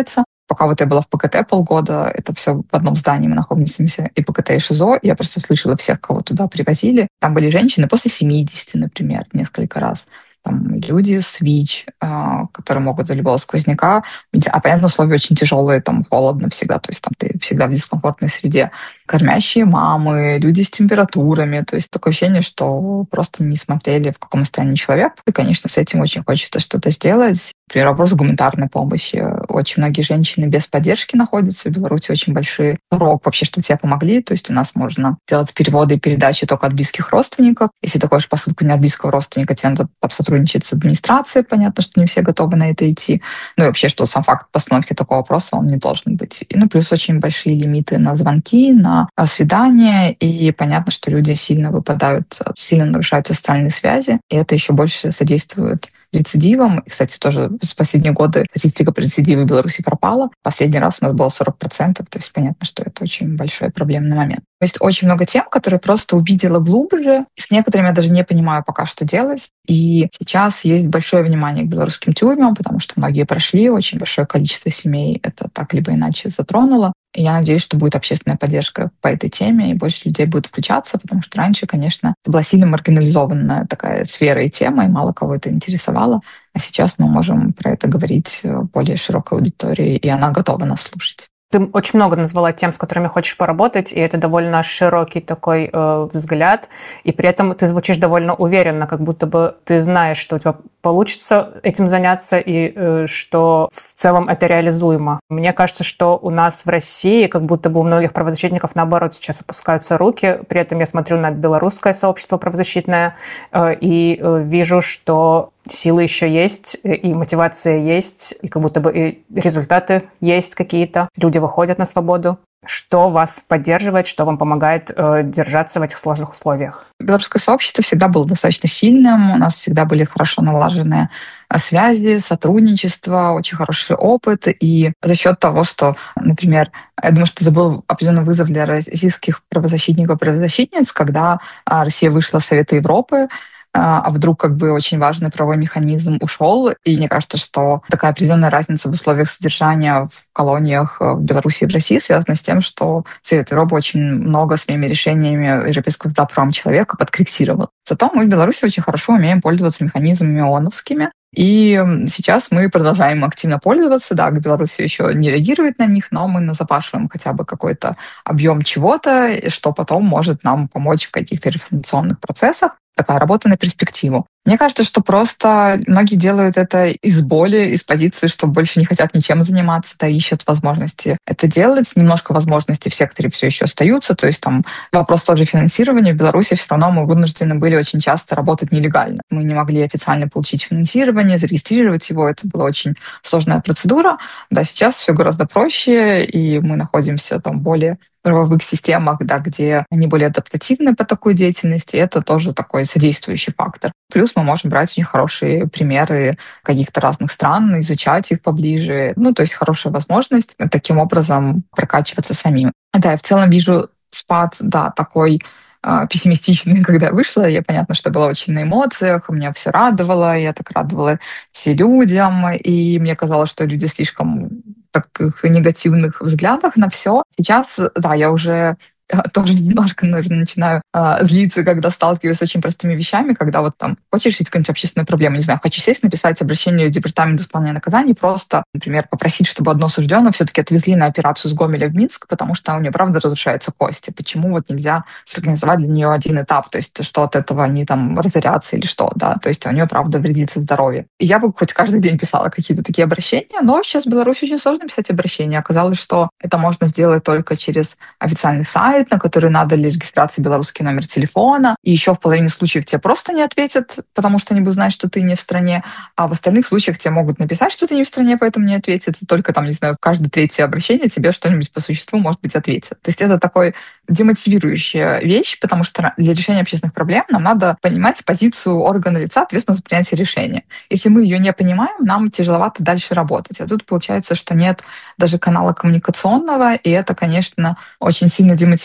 пока вот я была в ПКТ полгода, это все в одном здании мы находимся, и ПКТ, и ШИЗО, я просто слышала всех, кого туда привозили. Там были женщины после семидесяти, например, несколько раз. Там люди с ВИЧ, э, которые могут за любого сквозняка. А, понятно, условия очень тяжелые, там холодно всегда, то есть там ты всегда в дискомфортной среде. Кормящие мамы, люди с температурами. То есть такое ощущение, что просто не смотрели, в каком состоянии человек. И, конечно, с этим очень хочется что-то сделать. Например, вопрос гуманитарной помощи. Очень многие женщины без поддержки находятся. В Беларуси очень большой порог вообще, чтобы тебе помогли. То есть у нас можно делать переводы и передачи только от близких родственников. Если ты хочешь посылку не от близкого родственника, тебе надо сотрудничать с администрацией. Понятно, что не все готовы на это идти. Ну и вообще, что сам факт постановки такого вопроса, он не должен быть. И, ну, плюс очень большие лимиты на звонки, на свидания. И понятно, что люди сильно выпадают, сильно нарушают социальные связи. И это еще больше содействует рецидивом. И, кстати, тоже за последние годы статистика по рецидиву в Беларуси пропала. Последний раз у нас было сорок процентов, то есть понятно, что это очень большой проблемный момент. То есть очень много тем, которые просто увидела глубже. И с некоторыми я даже не понимаю пока, что делать. И сейчас есть большое внимание к белорусским тюрьмам, потому что многие прошли, очень большое количество семей это так либо иначе затронуло. И я надеюсь, что будет общественная поддержка по этой теме, и больше людей будет включаться, потому что раньше, конечно, это была сильно маргинализованная такая сфера и тема, и мало кого это интересовало. А сейчас мы можем про это говорить более широкой аудитории, и она готова нас слушать. Ты очень много назвала тем, с которыми хочешь поработать, и это довольно широкий такой э, взгляд, и при этом ты звучишь довольно уверенно, как будто бы ты знаешь, что у тебя получится этим заняться, и э, что в целом это реализуемо. Мне кажется, что у нас в России, как будто бы у многих правозащитников, наоборот, сейчас опускаются руки, при этом я смотрю на белорусское сообщество правозащитное, э, и э, вижу, что силы еще есть, и мотивация есть, и как будто бы и результаты есть какие-то. Люди выходят на свободу. Что вас поддерживает, что вам помогает э, держаться в этих сложных условиях? Белорусское сообщество всегда было достаточно сильным. У нас всегда были хорошо налаженные связи, сотрудничество, очень хороший опыт. И за счет того, что, например, я думаю, что это был определенный вызов для российских правозащитников и правозащитниц, когда Россия вышла в Совет Европы, а вдруг как бы очень важный правовой механизм ушел. И мне кажется, что такая определенная разница в условиях содержания в колониях в Беларуси и в России связана с тем, что Совет Европы очень много своими решениями Европейского суда по правам человека подкорректировал. Зато мы в Беларуси очень хорошо умеем пользоваться механизмами ООНовскими. И сейчас мы продолжаем активно пользоваться. Да, Беларусь еще не реагирует на них, но мы назапашиваем хотя бы какой-то объем чего-то, что потом может нам помочь в каких-то реформационных процессах. Такая работа на перспективу. Мне кажется, что просто многие делают это из боли, из позиции, что больше не хотят ничем заниматься, да, ищут возможности это делать. Немножко возможностей в секторе все еще остаются. То есть там вопрос тоже финансирования. В Беларуси все равно мы вынуждены были очень часто работать нелегально. Мы не могли официально получить финансирование, зарегистрировать его. Это была очень сложная процедура. Да, сейчас все гораздо проще, и мы находимся там более в правовых системах, да, где они более адаптативны по такой деятельности. Это тоже такой содействующий фактор. Плюс мы можем брать очень хорошие примеры каких-то разных стран, изучать их поближе. Ну, то есть хорошая возможность таким образом прокачиваться самим. Да, я в целом вижу спад, да, такой э, пессимистичный, когда я вышла. Я, понятно, что была очень на эмоциях, меня все радовало, я так радовала все людям, и мне казалось, что люди слишком таких негативных взглядах на все. Сейчас, да, я уже тоже немножко, наверное, начинаю э, злиться, когда сталкиваюсь с очень простыми вещами, когда вот там хочешь решить какую-нибудь общественную проблему, не знаю, хочу сесть, написать обращение в департамент исполнения наказаний, просто, например, попросить, чтобы одно осужденное все-таки отвезли на операцию с Гомеля в Минск, потому что у нее, правда, разрушаются кости. Почему вот нельзя сорганизовать для нее один этап, то есть что от этого они там разорятся или что, да, то есть у нее, правда, вредится здоровье. И я бы хоть каждый день писала какие-то такие обращения, но сейчас в Беларуси очень сложно писать обращения. Оказалось, что это можно сделать только через официальный сайт, на который надо для регистрации белорусский номер телефона. И еще в половине случаев тебе просто не ответят, потому что они будут знать, что ты не в стране. А в остальных случаях тебе могут написать, что ты не в стране, поэтому не ответят. И только там, не знаю, в каждое третье обращение тебе что-нибудь по существу, может быть, ответят. То есть это такой демотивирующая вещь, потому что для решения общественных проблем нам надо понимать позицию органа лица, ответственного за принятие решения. Если мы ее не понимаем, нам тяжеловато дальше работать. А тут получается, что нет даже канала коммуникационного, и это, конечно, очень сильно демотивирует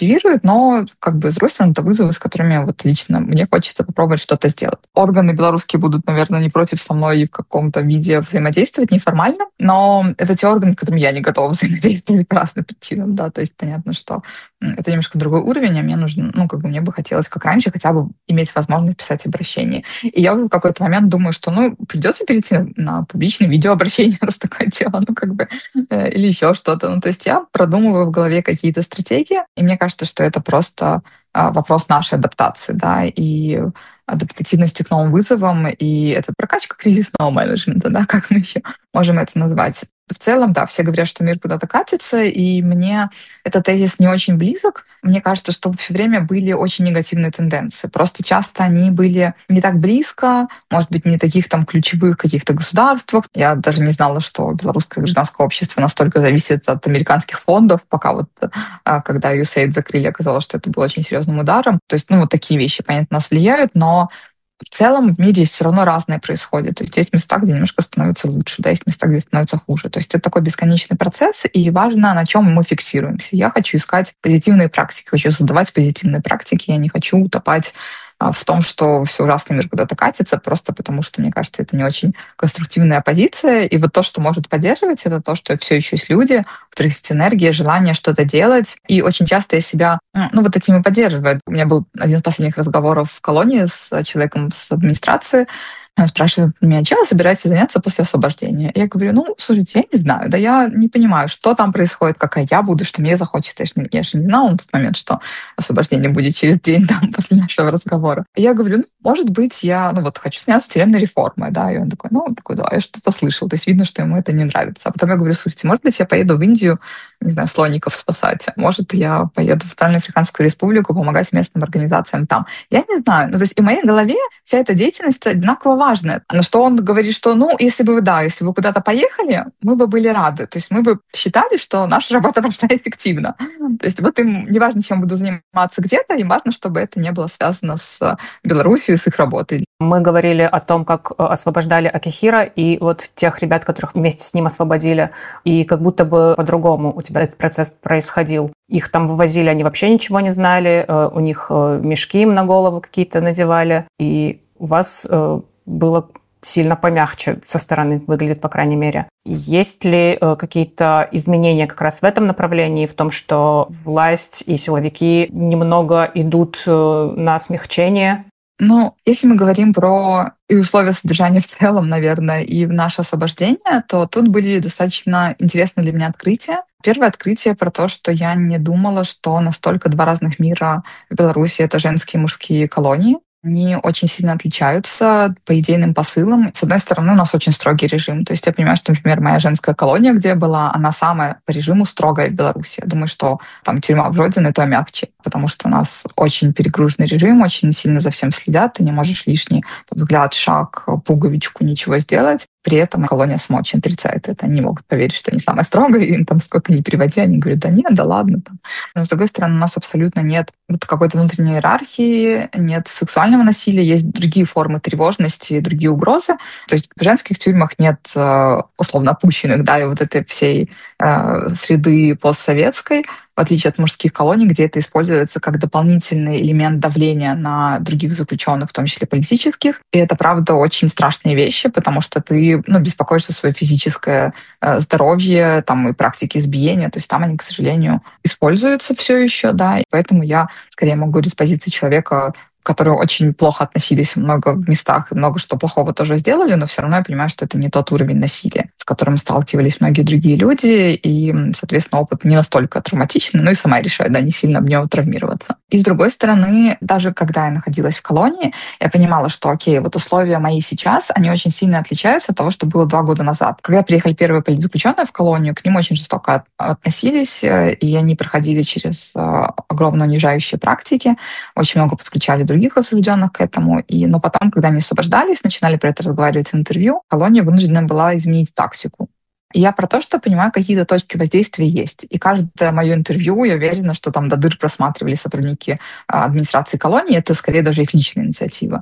мотивирует, но как бы с другой стороны это вызовы, с которыми вот лично мне хочется попробовать что-то сделать. Органы белорусские будут, наверное, не против со мной в каком-то виде взаимодействовать неформально, но это те органы, с которыми я не готова взаимодействовать по разным причинам, да, то есть понятно, что это немножко другой уровень, а мне нужно, ну, как бы мне бы хотелось, как раньше, хотя бы иметь возможность писать обращения. И я уже в какой-то момент думаю, что, ну, придется перейти на публичное видеообращение, раз такое дело, ну, как бы, э, или еще что-то. Ну, то есть я продумываю в голове какие-то стратегии, и мне кажется, что это просто а, вопрос нашей адаптации, да, и адаптативности к новым вызовам, и это прокачка кризисного менеджмента, да, как мы еще можем это назвать. В целом, да, все говорят, что мир куда-то катится, и мне этот тезис не очень близок. Мне кажется, что все время были очень негативные тенденции. Просто часто они были не так близко, может быть, не таких там ключевых каких-то государствах. Я даже не знала, что белорусское гражданское общество настолько зависит от американских фондов, пока вот, когда ю эс эй ай ди закрыли, оказалось, что это было очень серьезным ударом. То есть, ну, вот такие вещи, понятно, нас влияют, но в целом в мире все равно разное происходит. То есть есть места, где немножко становится лучше, да, есть места, где становится хуже. То есть это такой бесконечный процесс, и важно, на чем мы фиксируемся. Я хочу искать позитивные практики, хочу создавать позитивные практики, я не хочу утопать в том, что все ужасный мир куда-то катится, просто потому что, мне кажется, это не очень конструктивная позиция. И вот то, что может поддерживать, это то, что все еще есть люди, у которых есть энергия, желание что-то делать. И очень часто я себя, ну, вот этим и поддерживаю. У меня был один из последних разговоров в колонии с человеком с администрации. Он спрашивает меня, чем вы собираетесь заняться после освобождения? Я говорю, ну, слушайте, я не знаю, да я не понимаю, что там происходит, какая я буду, что мне захочется. Я же не, я же не знала на тот момент, что освобождение будет через день там, после нашего разговора. И я говорю, ну, может быть, я, ну, вот хочу заняться тюремной реформой, да, и он такой, ну, такой, да, я что-то слышал, то есть видно, что ему это не нравится. А потом я говорю, слушайте, может быть, я поеду в Индию, не знаю, слоников спасать, может, я поеду в Центральноафриканскую республику помогать местным организациям там. Я не знаю, ну, то есть и в моей голове вся эта деятельность одинаково важная. Но что он говорит, что, ну, если бы вы, да, если бы куда-то поехали, мы бы были рады, то есть мы бы считали, что наша работа прошла эффективно. То есть вот им не важно, чем буду заниматься где-то, им важно, чтобы это не было связано с Белоруссией, с их работой. Мы говорили о том, как освобождали Акихира и вот тех ребят, которых вместе с ним освободили, и как будто бы по-другому у тебя этот процесс происходил. Их там вывозили, они вообще ничего не знали, у них мешки им на голову какие-то надевали, и у вас было сильно помягче со стороны, выглядит, по крайней мере. Есть ли какие-то изменения как раз в этом направлении, в том, что власть и силовики немного идут на смягчение? Ну, если мы говорим про и условия содержания в целом, наверное, и наше освобождение, то тут были достаточно интересные для меня открытия. Первое открытие про то, что я не думала, что настолько два разных мира в Беларуси — это женские и мужские колонии. Они очень сильно отличаются по идейным посылам. С одной стороны, у нас очень строгий режим. То есть я понимаю, что, например, моя женская колония, где я была, она самая по режиму строгая в Беларуси. Я думаю, что там тюрьма в Родине, то мягче, потому что у нас очень перегруженный режим, очень сильно за всем следят, ты не можешь лишний там, взгляд, шаг, пуговичку, ничего сделать. При этом колония сама очень отрицает это. Они не могут поверить, что они самые строгие, им там сколько ни приводи, они говорят, да нет, да ладно. Там. Но с другой стороны, у нас абсолютно нет вот какой-то внутренней иерархии, нет сексуального насилия, есть другие формы тревожности, другие угрозы. То есть в женских тюрьмах нет условно опущенных, да, и вот этой всей э, среды постсоветской, в отличие от мужских колоний, где это используется как дополнительный элемент давления на других заключенных, в том числе политических. И это, правда, очень страшные вещи, потому что ты ну, беспокоишься за свое физическое э, здоровье там, и практики избиения. То есть там они, к сожалению, используются все еще. Да, и поэтому я скорее могу говорить с позиции человека, которые очень плохо относились много в местах и много что плохого тоже сделали, но все равно я понимаю, что это не тот уровень насилия, с которым сталкивались многие другие люди, и, соответственно, опыт не настолько травматичный, ну и сама я решаю, да, не сильно об него травмироваться. И, с другой стороны, даже когда я находилась в колонии, я понимала, что, окей, вот условия мои сейчас, они очень сильно отличаются от того, что было два года назад. Когда приехали первые политзаключенные в колонию, к ним очень жестоко относились, и они проходили через огромно унижающие практики, очень много подключали других других осужденных к этому. И, но потом, когда они освобождались, начинали про это разговаривать в интервью, колония вынуждена была изменить тактику. И я про то, что понимаю, какие-то точки воздействия есть. И каждое мое интервью, я уверена, что там до дыр просматривали сотрудники администрации колонии, это скорее даже их личная инициатива.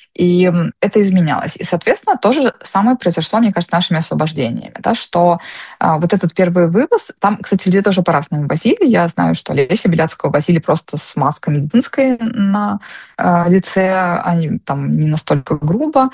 И это изменялось. И, соответственно, то же самое произошло, мне кажется, с нашими освобождениями. Да, что а, вот этот первый вывоз, там, кстати, людей тоже по-разному возили. Я знаю, что Олеся Беляцкого возили просто с маской медицинской на а, лице, они там не настолько грубо,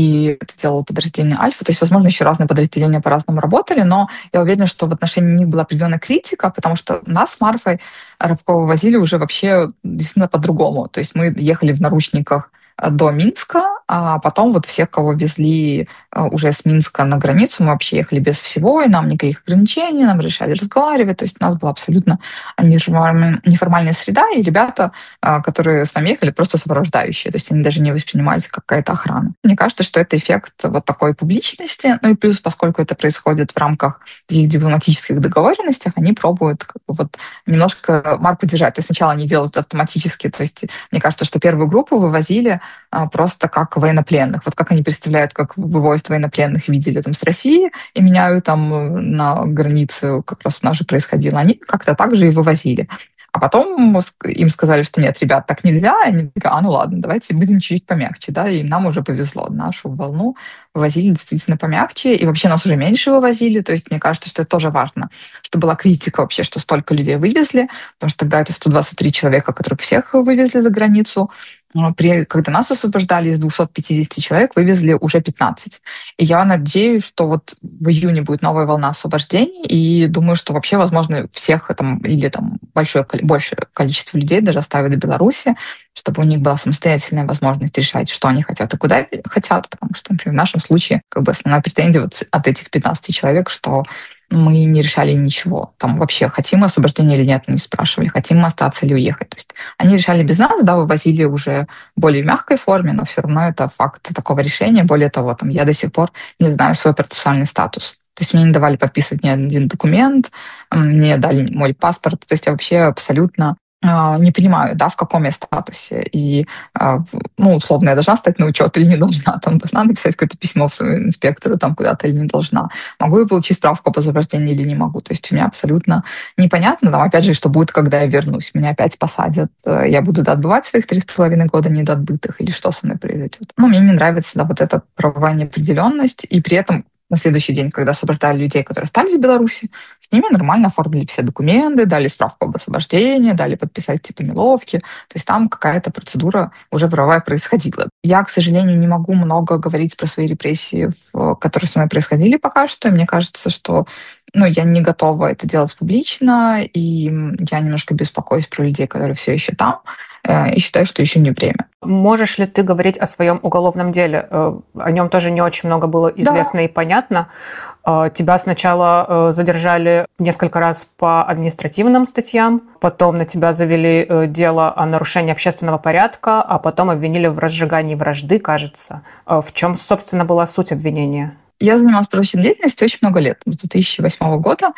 и это делало подразделение Альфа. То есть, возможно, еще разные подразделения по-разному работали, но я уверена, что в отношении них была определенная критика, потому что нас с Марфой Рабковой возили уже вообще действительно по-другому. То есть мы ехали в наручниках до Минска, а потом вот всех, кого везли уже с Минска на границу, мы вообще ехали без всего, и нам никаких ограничений, нам решали разговаривать, то есть у нас была абсолютно неформальная среда, и ребята, которые с нами ехали, просто сопровождающие, то есть они даже не воспринимались как какая-то охрана. Мне кажется, что это эффект вот такой публичности, ну и плюс, поскольку это происходит в рамках таких дипломатических договоренностей, они пробуют как бы вот немножко марку держать. То есть сначала они делают автоматически, то есть мне кажется, что первую группу вывозили просто как военнопленных. Вот как они представляют, как вывозят военнопленных, видели там с России и меняют там на границе, как раз у нас же происходило. Они как-то так же и вывозили. А потом им сказали, что нет, ребят, так нельзя. И они такие, а ну ладно, давайте будем чуть-чуть помягче. Да? И нам уже повезло. Нашу волну вывозили действительно помягче. И вообще нас уже меньше вывозили. То есть мне кажется, что это тоже важно, что была критика вообще, что столько людей вывезли. Потому что тогда это сто двадцать три человека, которых всех вывезли за границу. При, когда нас освобождали, из двухсот пятидесяти человек вывезли уже пятнадцать. И я надеюсь, что вот в июне будет новая волна освобождений, и думаю, что вообще, возможно, всех там, или там большое, большее количество людей даже оставят в Беларуси, чтобы у них была самостоятельная возможность решать, что они хотят и куда хотят, потому что, например, в нашем случае как бы основная претензия вот от этих пятнадцати человек, что мы не решали ничего. Там вообще хотим мы освобождения или нет, мы не спрашивали, хотим мы остаться или уехать. То есть они решали без нас, да, вывозили уже в более мягкой форме, но все равно это факт такого решения. Более того, там, я до сих пор не знаю свой процессуальный статус. То есть мне не давали подписывать ни один документ, мне дали мой паспорт. То есть я вообще абсолютно не понимаю, да, в каком я статусе. И, ну, условно, я должна стать на учет или не должна. Там должна написать какое-то письмо в своему инспектору там куда-то или не должна. Могу я получить справку об освобождении или не могу. То есть у меня абсолютно непонятно. Там, опять же, что будет, когда я вернусь. Меня опять посадят. Я буду отбывать своих три с половиной года недоотбытых или что со мной произойдет. Ну, мне не нравится, да, вот эта правовая неопределенность. И при этом на следующий день, когда освобождали людей, которые остались в Беларуси, с ними нормально оформили все документы, дали справку об освобождении, дали подписать типа меловки. То есть там какая-то процедура уже правовая происходила. Я, к сожалению, не могу много говорить про свои репрессии, которые со мной происходили пока что. Мне кажется, что ну, я не готова это делать публично, и я немножко беспокоюсь про людей, которые все еще там, и считаю, что еще не время. Можешь ли ты говорить о своем уголовном деле? О нем тоже не очень много было известно, да, и понятно. Тебя сначала задержали несколько раз по административным статьям, потом на тебя завели дело о нарушении общественного порядка, а потом обвинили в разжигании вражды, кажется. В чем, собственно, была суть обвинения? Я занималась правозащитной деятельностью очень много лет, с две тысячи восьмого года.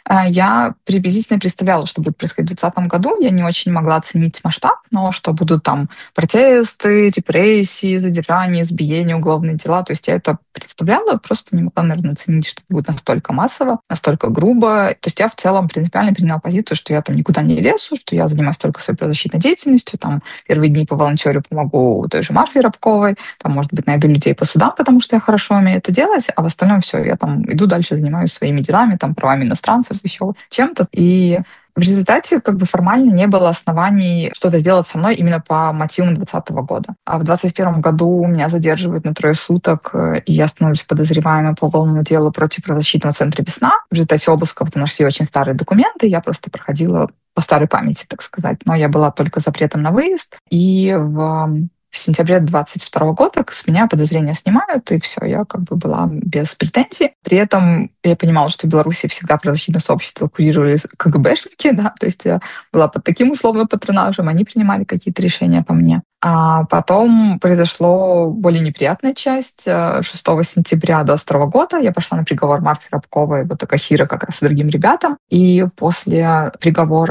Я приблизительно представляла, что будет происходить в две тысячи двадцатом году. Я не очень могла оценить масштаб, но что будут там протесты, репрессии, задержания, избиения, уголовные дела. То есть я это представляла, просто не могла, наверное, оценить, что будет настолько массово, настолько грубо. То есть я в целом принципиально приняла позицию, что я там никуда не лезу, что я занимаюсь только своей правозащитной деятельностью. Там первые дни по волонтерю помогу той же Марфе Рабковой, там, может быть, найду людей по судам, потому что я хорошо умею это делать, а в остальном все, я там иду дальше, занимаюсь своими делами, там, правами иностранцев, еще чем-то. И в результате как бы формально не было оснований что-то сделать со мной именно по мотивам двадцатого года. А в двадцать первом году меня задерживают на трое суток, и я становлюсь подозреваемой по уголовному делу против правозащитного центра «Весна». В результате обысков там нашли очень старые документы, я просто проходила по старой памяти, так сказать. Но я была только запретом на выезд. И в В сентябре двадцать второго года с меня подозрения снимают, и все, я как бы была без претензий. При этом я понимала, что в Беларуси всегда правозащитное сообщество курировали КГБшники, да, то есть я была под таким условным патронажем, они принимали какие-то решения по мне. А потом произошло более неприятная часть. шестого сентября двадцать второго года я пошла на приговор Марфе Рабковой, вот Кахира как раз и другим ребятам. И после приговора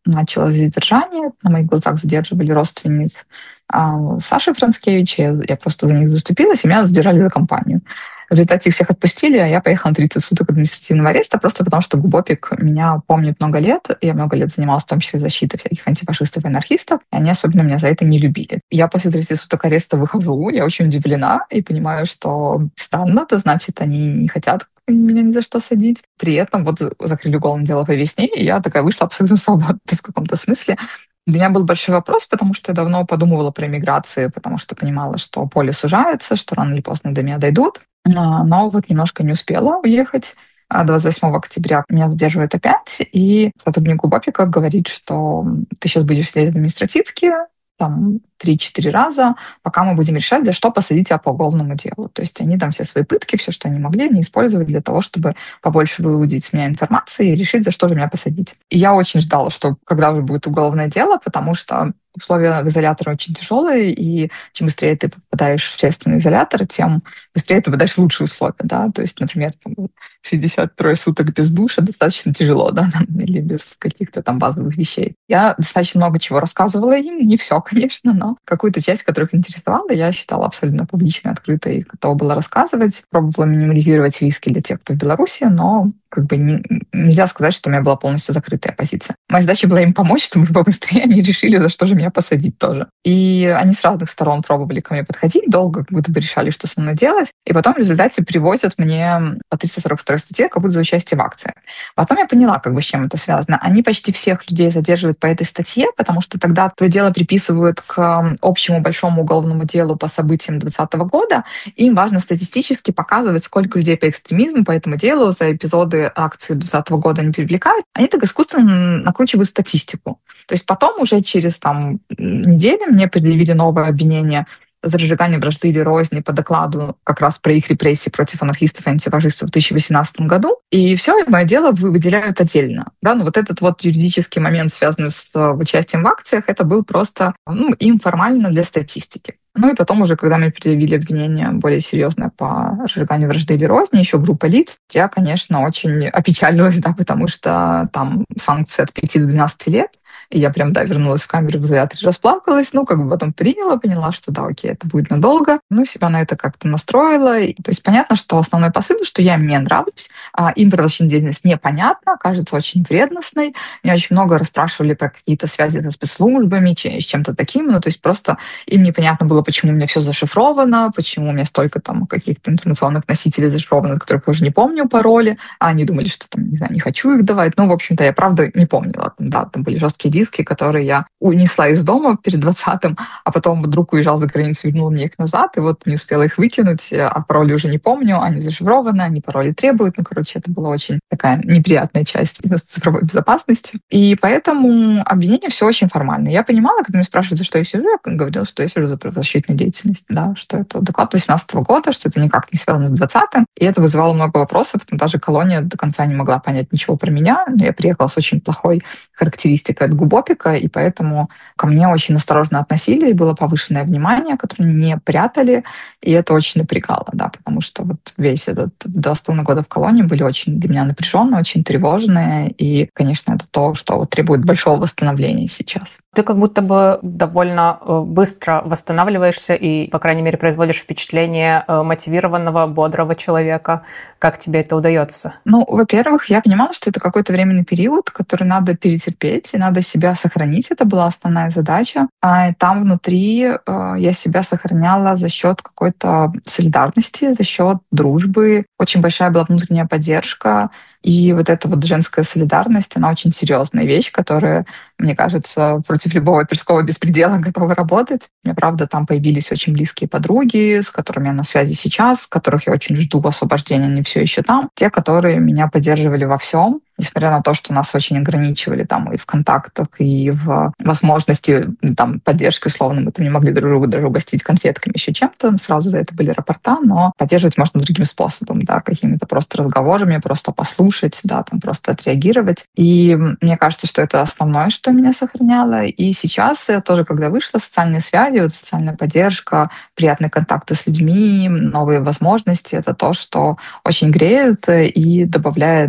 начало задержание. На моих глазах задерживали родственниц а, Саши Францкевича. Я, я просто за них заступилась, и меня задержали за компанию. В результате их всех отпустили, а я поехала на тридцать суток административного ареста, просто потому что ГУБОПИК меня помнит много лет. Я много лет занималась в том числе защитой всяких антифашистов и анархистов, и они особенно меня за это не любили. Я после тридцати суток ареста выхожу, я очень удивлена и понимаю, что странно, это значит, они не хотят меня ни за что садить. При этом вот закрыли уголовное дело по весне, и я такая вышла абсолютно свободной в каком-то смысле. Для меня был большой вопрос, потому что я давно подумывала про эмиграцию, потому что понимала, что поле сужается, что рано или поздно до меня дойдут. Но вот немножко не успела уехать. двадцать восьмого октября меня задерживают опять, и сотрудник ГУБОПИКа говорит, что ты сейчас будешь сидеть в административке, там три-четыре раза, пока мы будем решать, за что посадить тебя по уголовному делу. То есть они там все свои пытки, все, что они могли, они использовали для того, чтобы побольше выудить с меня информации и решить, за что же меня посадить. И я очень ждала, что когда уже будет уголовное дело, потому что условия в изоляторе очень тяжелые, и чем быстрее ты попадаешь в общественный изолятор, тем быстрее ты попадаешь в лучшие условия, да, то есть, например, там, шестьдесят трое суток без душа достаточно тяжело, да, там, или без каких-то там базовых вещей. Я достаточно много чего рассказывала им, не все, конечно, но какую-то часть, которая их интересовала, я считала абсолютно публичной, открытой, и готова была рассказывать. Пробовала минимализировать риски для тех, кто в Беларуси, но как бы не, нельзя сказать, что у меня была полностью закрытая позиция. Моя задача была им помочь, чтобы побыстрее они решили, за что же меня посадить тоже. И они с разных сторон пробовали ко мне подходить, долго как будто бы решали, что со мной делать. И потом в результате привозят мне по триста сорок второй статье как будто за участие в акциях. Потом я поняла, как бы с чем это связано. Они почти всех людей задерживают по этой статье, потому что тогда твое дело приписывают к общему большому уголовному делу по событиям двадцатого года. И им важно статистически показывать, сколько людей по экстремизму по этому делу за эпизоды акции двадцатого года они привлекают. Они так искусственно накручивают статистику. То есть потом уже через там, неделю мне предъявили новое обвинение за разжигание вражды или розни по докладу как раз про их репрессии против анархистов и антифашистов в две тысячи восемнадцатом году. И все, и мое дело выделяют отдельно. Да, ну вот этот вот юридический момент, связанный с участием в акциях, это был просто ну, им формально для статистики. Ну и потом уже, когда мне предъявили обвинение более серьезное по разжиганию вражды или розни, еще группа лиц, я, конечно, очень опечалилась, да, потому что там санкции от пяти до двенадцати лет, и я прям, да, вернулась в камеру в изоляторе, расплакалась, ну, как бы потом приняла, поняла, что да, окей, это будет надолго, ну, себя на это как-то настроила. И, то есть понятно, что основной посыл, что я им не нравлюсь, а им правозащитная деятельность непонятна, кажется очень вредностной. Меня очень много расспрашивали про какие-то связи со спецслужбами, с чем-то таким, ну, то есть просто им непонятно было, почему у меня все зашифровано, почему у меня столько там каких-то информационных носителей зашифровано, которых я уже не помню пароли, а они думали, что там, не знаю, не хочу их давать. Ну, в общем-то, я правда не помнила. Да, там были жесткие диски, которые я унесла из дома перед двадцатым, а потом друг уезжал за границу, вернул мне их назад, и вот не успела их выкинуть, а пароли уже не помню, они зашифрованы, они пароли требуют. Ну, короче, это была очень такая неприятная часть цифровой безопасности. И поэтому обвинение все очень формально. Я понимала, когда меня спрашивают, за что я сижу, я говорила, что я сижу за правозащитную деятельность, да, что это доклад восемнадцатого года, что это никак не связано с двадцатым. И это вызывало много вопросов. Там даже колония до конца не могла понять ничего про меня. Я приехала с очень плохой характеристикой от ГУБОПИКа, и поэтому ко мне очень осторожно относились, и было повышенное внимание, которое не прятали, и это очень напрягало, да, потому что вот весь этот два с половиной года в колонии были очень для меня напряженные, очень тревожные, и, конечно, это то, что вот требует большого восстановления сейчас. Ты как будто бы довольно быстро восстанавливаешься и, по крайней мере, производишь впечатление мотивированного, бодрого человека. Как тебе это удается? Ну, во-первых, я понимала, что это какой-то временный период, который надо перетерпеть, и надо себя сохранить. Это была основная задача. А там внутри я себя сохраняла за счет какой-то солидарности, за счет дружбы. Очень большая была внутренняя поддержка. И вот эта вот женская солидарность, она очень серьезная вещь, которая, мне кажется, против любого перского беспредела готова работать. У меня, правда, там появились очень близкие подруги, с которыми я на связи сейчас, которых я очень жду освобождения, они все еще там. Те, которые меня поддерживали во всем, несмотря на то, что нас очень ограничивали там и в контактах, и в возможности там поддержки, условно, мы там не могли друг друга даже угостить конфетками, еще чем-то, сразу за это были рапорта, но поддерживать можно другим способом, да, какими-то просто разговорами, просто послушать, да, там просто отреагировать. И мне кажется, что это основное, что меня сохраняло. И сейчас я тоже, когда вышла, социальные связи, вот социальная поддержка, приятные контакты с людьми, новые возможности — это то, что очень греет и добавляет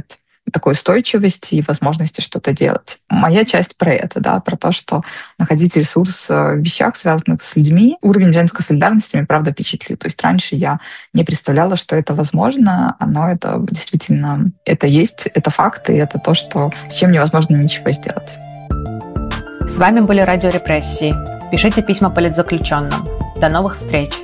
такой устойчивости и возможности что-то делать. Моя часть про это, да, про то, что находить ресурс в вещах, связанных с людьми. Уровень женской солидарности меня, правда, впечатлил. То есть раньше я не представляла, что это возможно, но это действительно, это есть, это факты, это то, что, с чем невозможно ничего сделать. С вами были «Радио Репрессии». Пишите письма политзаключенным. До новых встреч!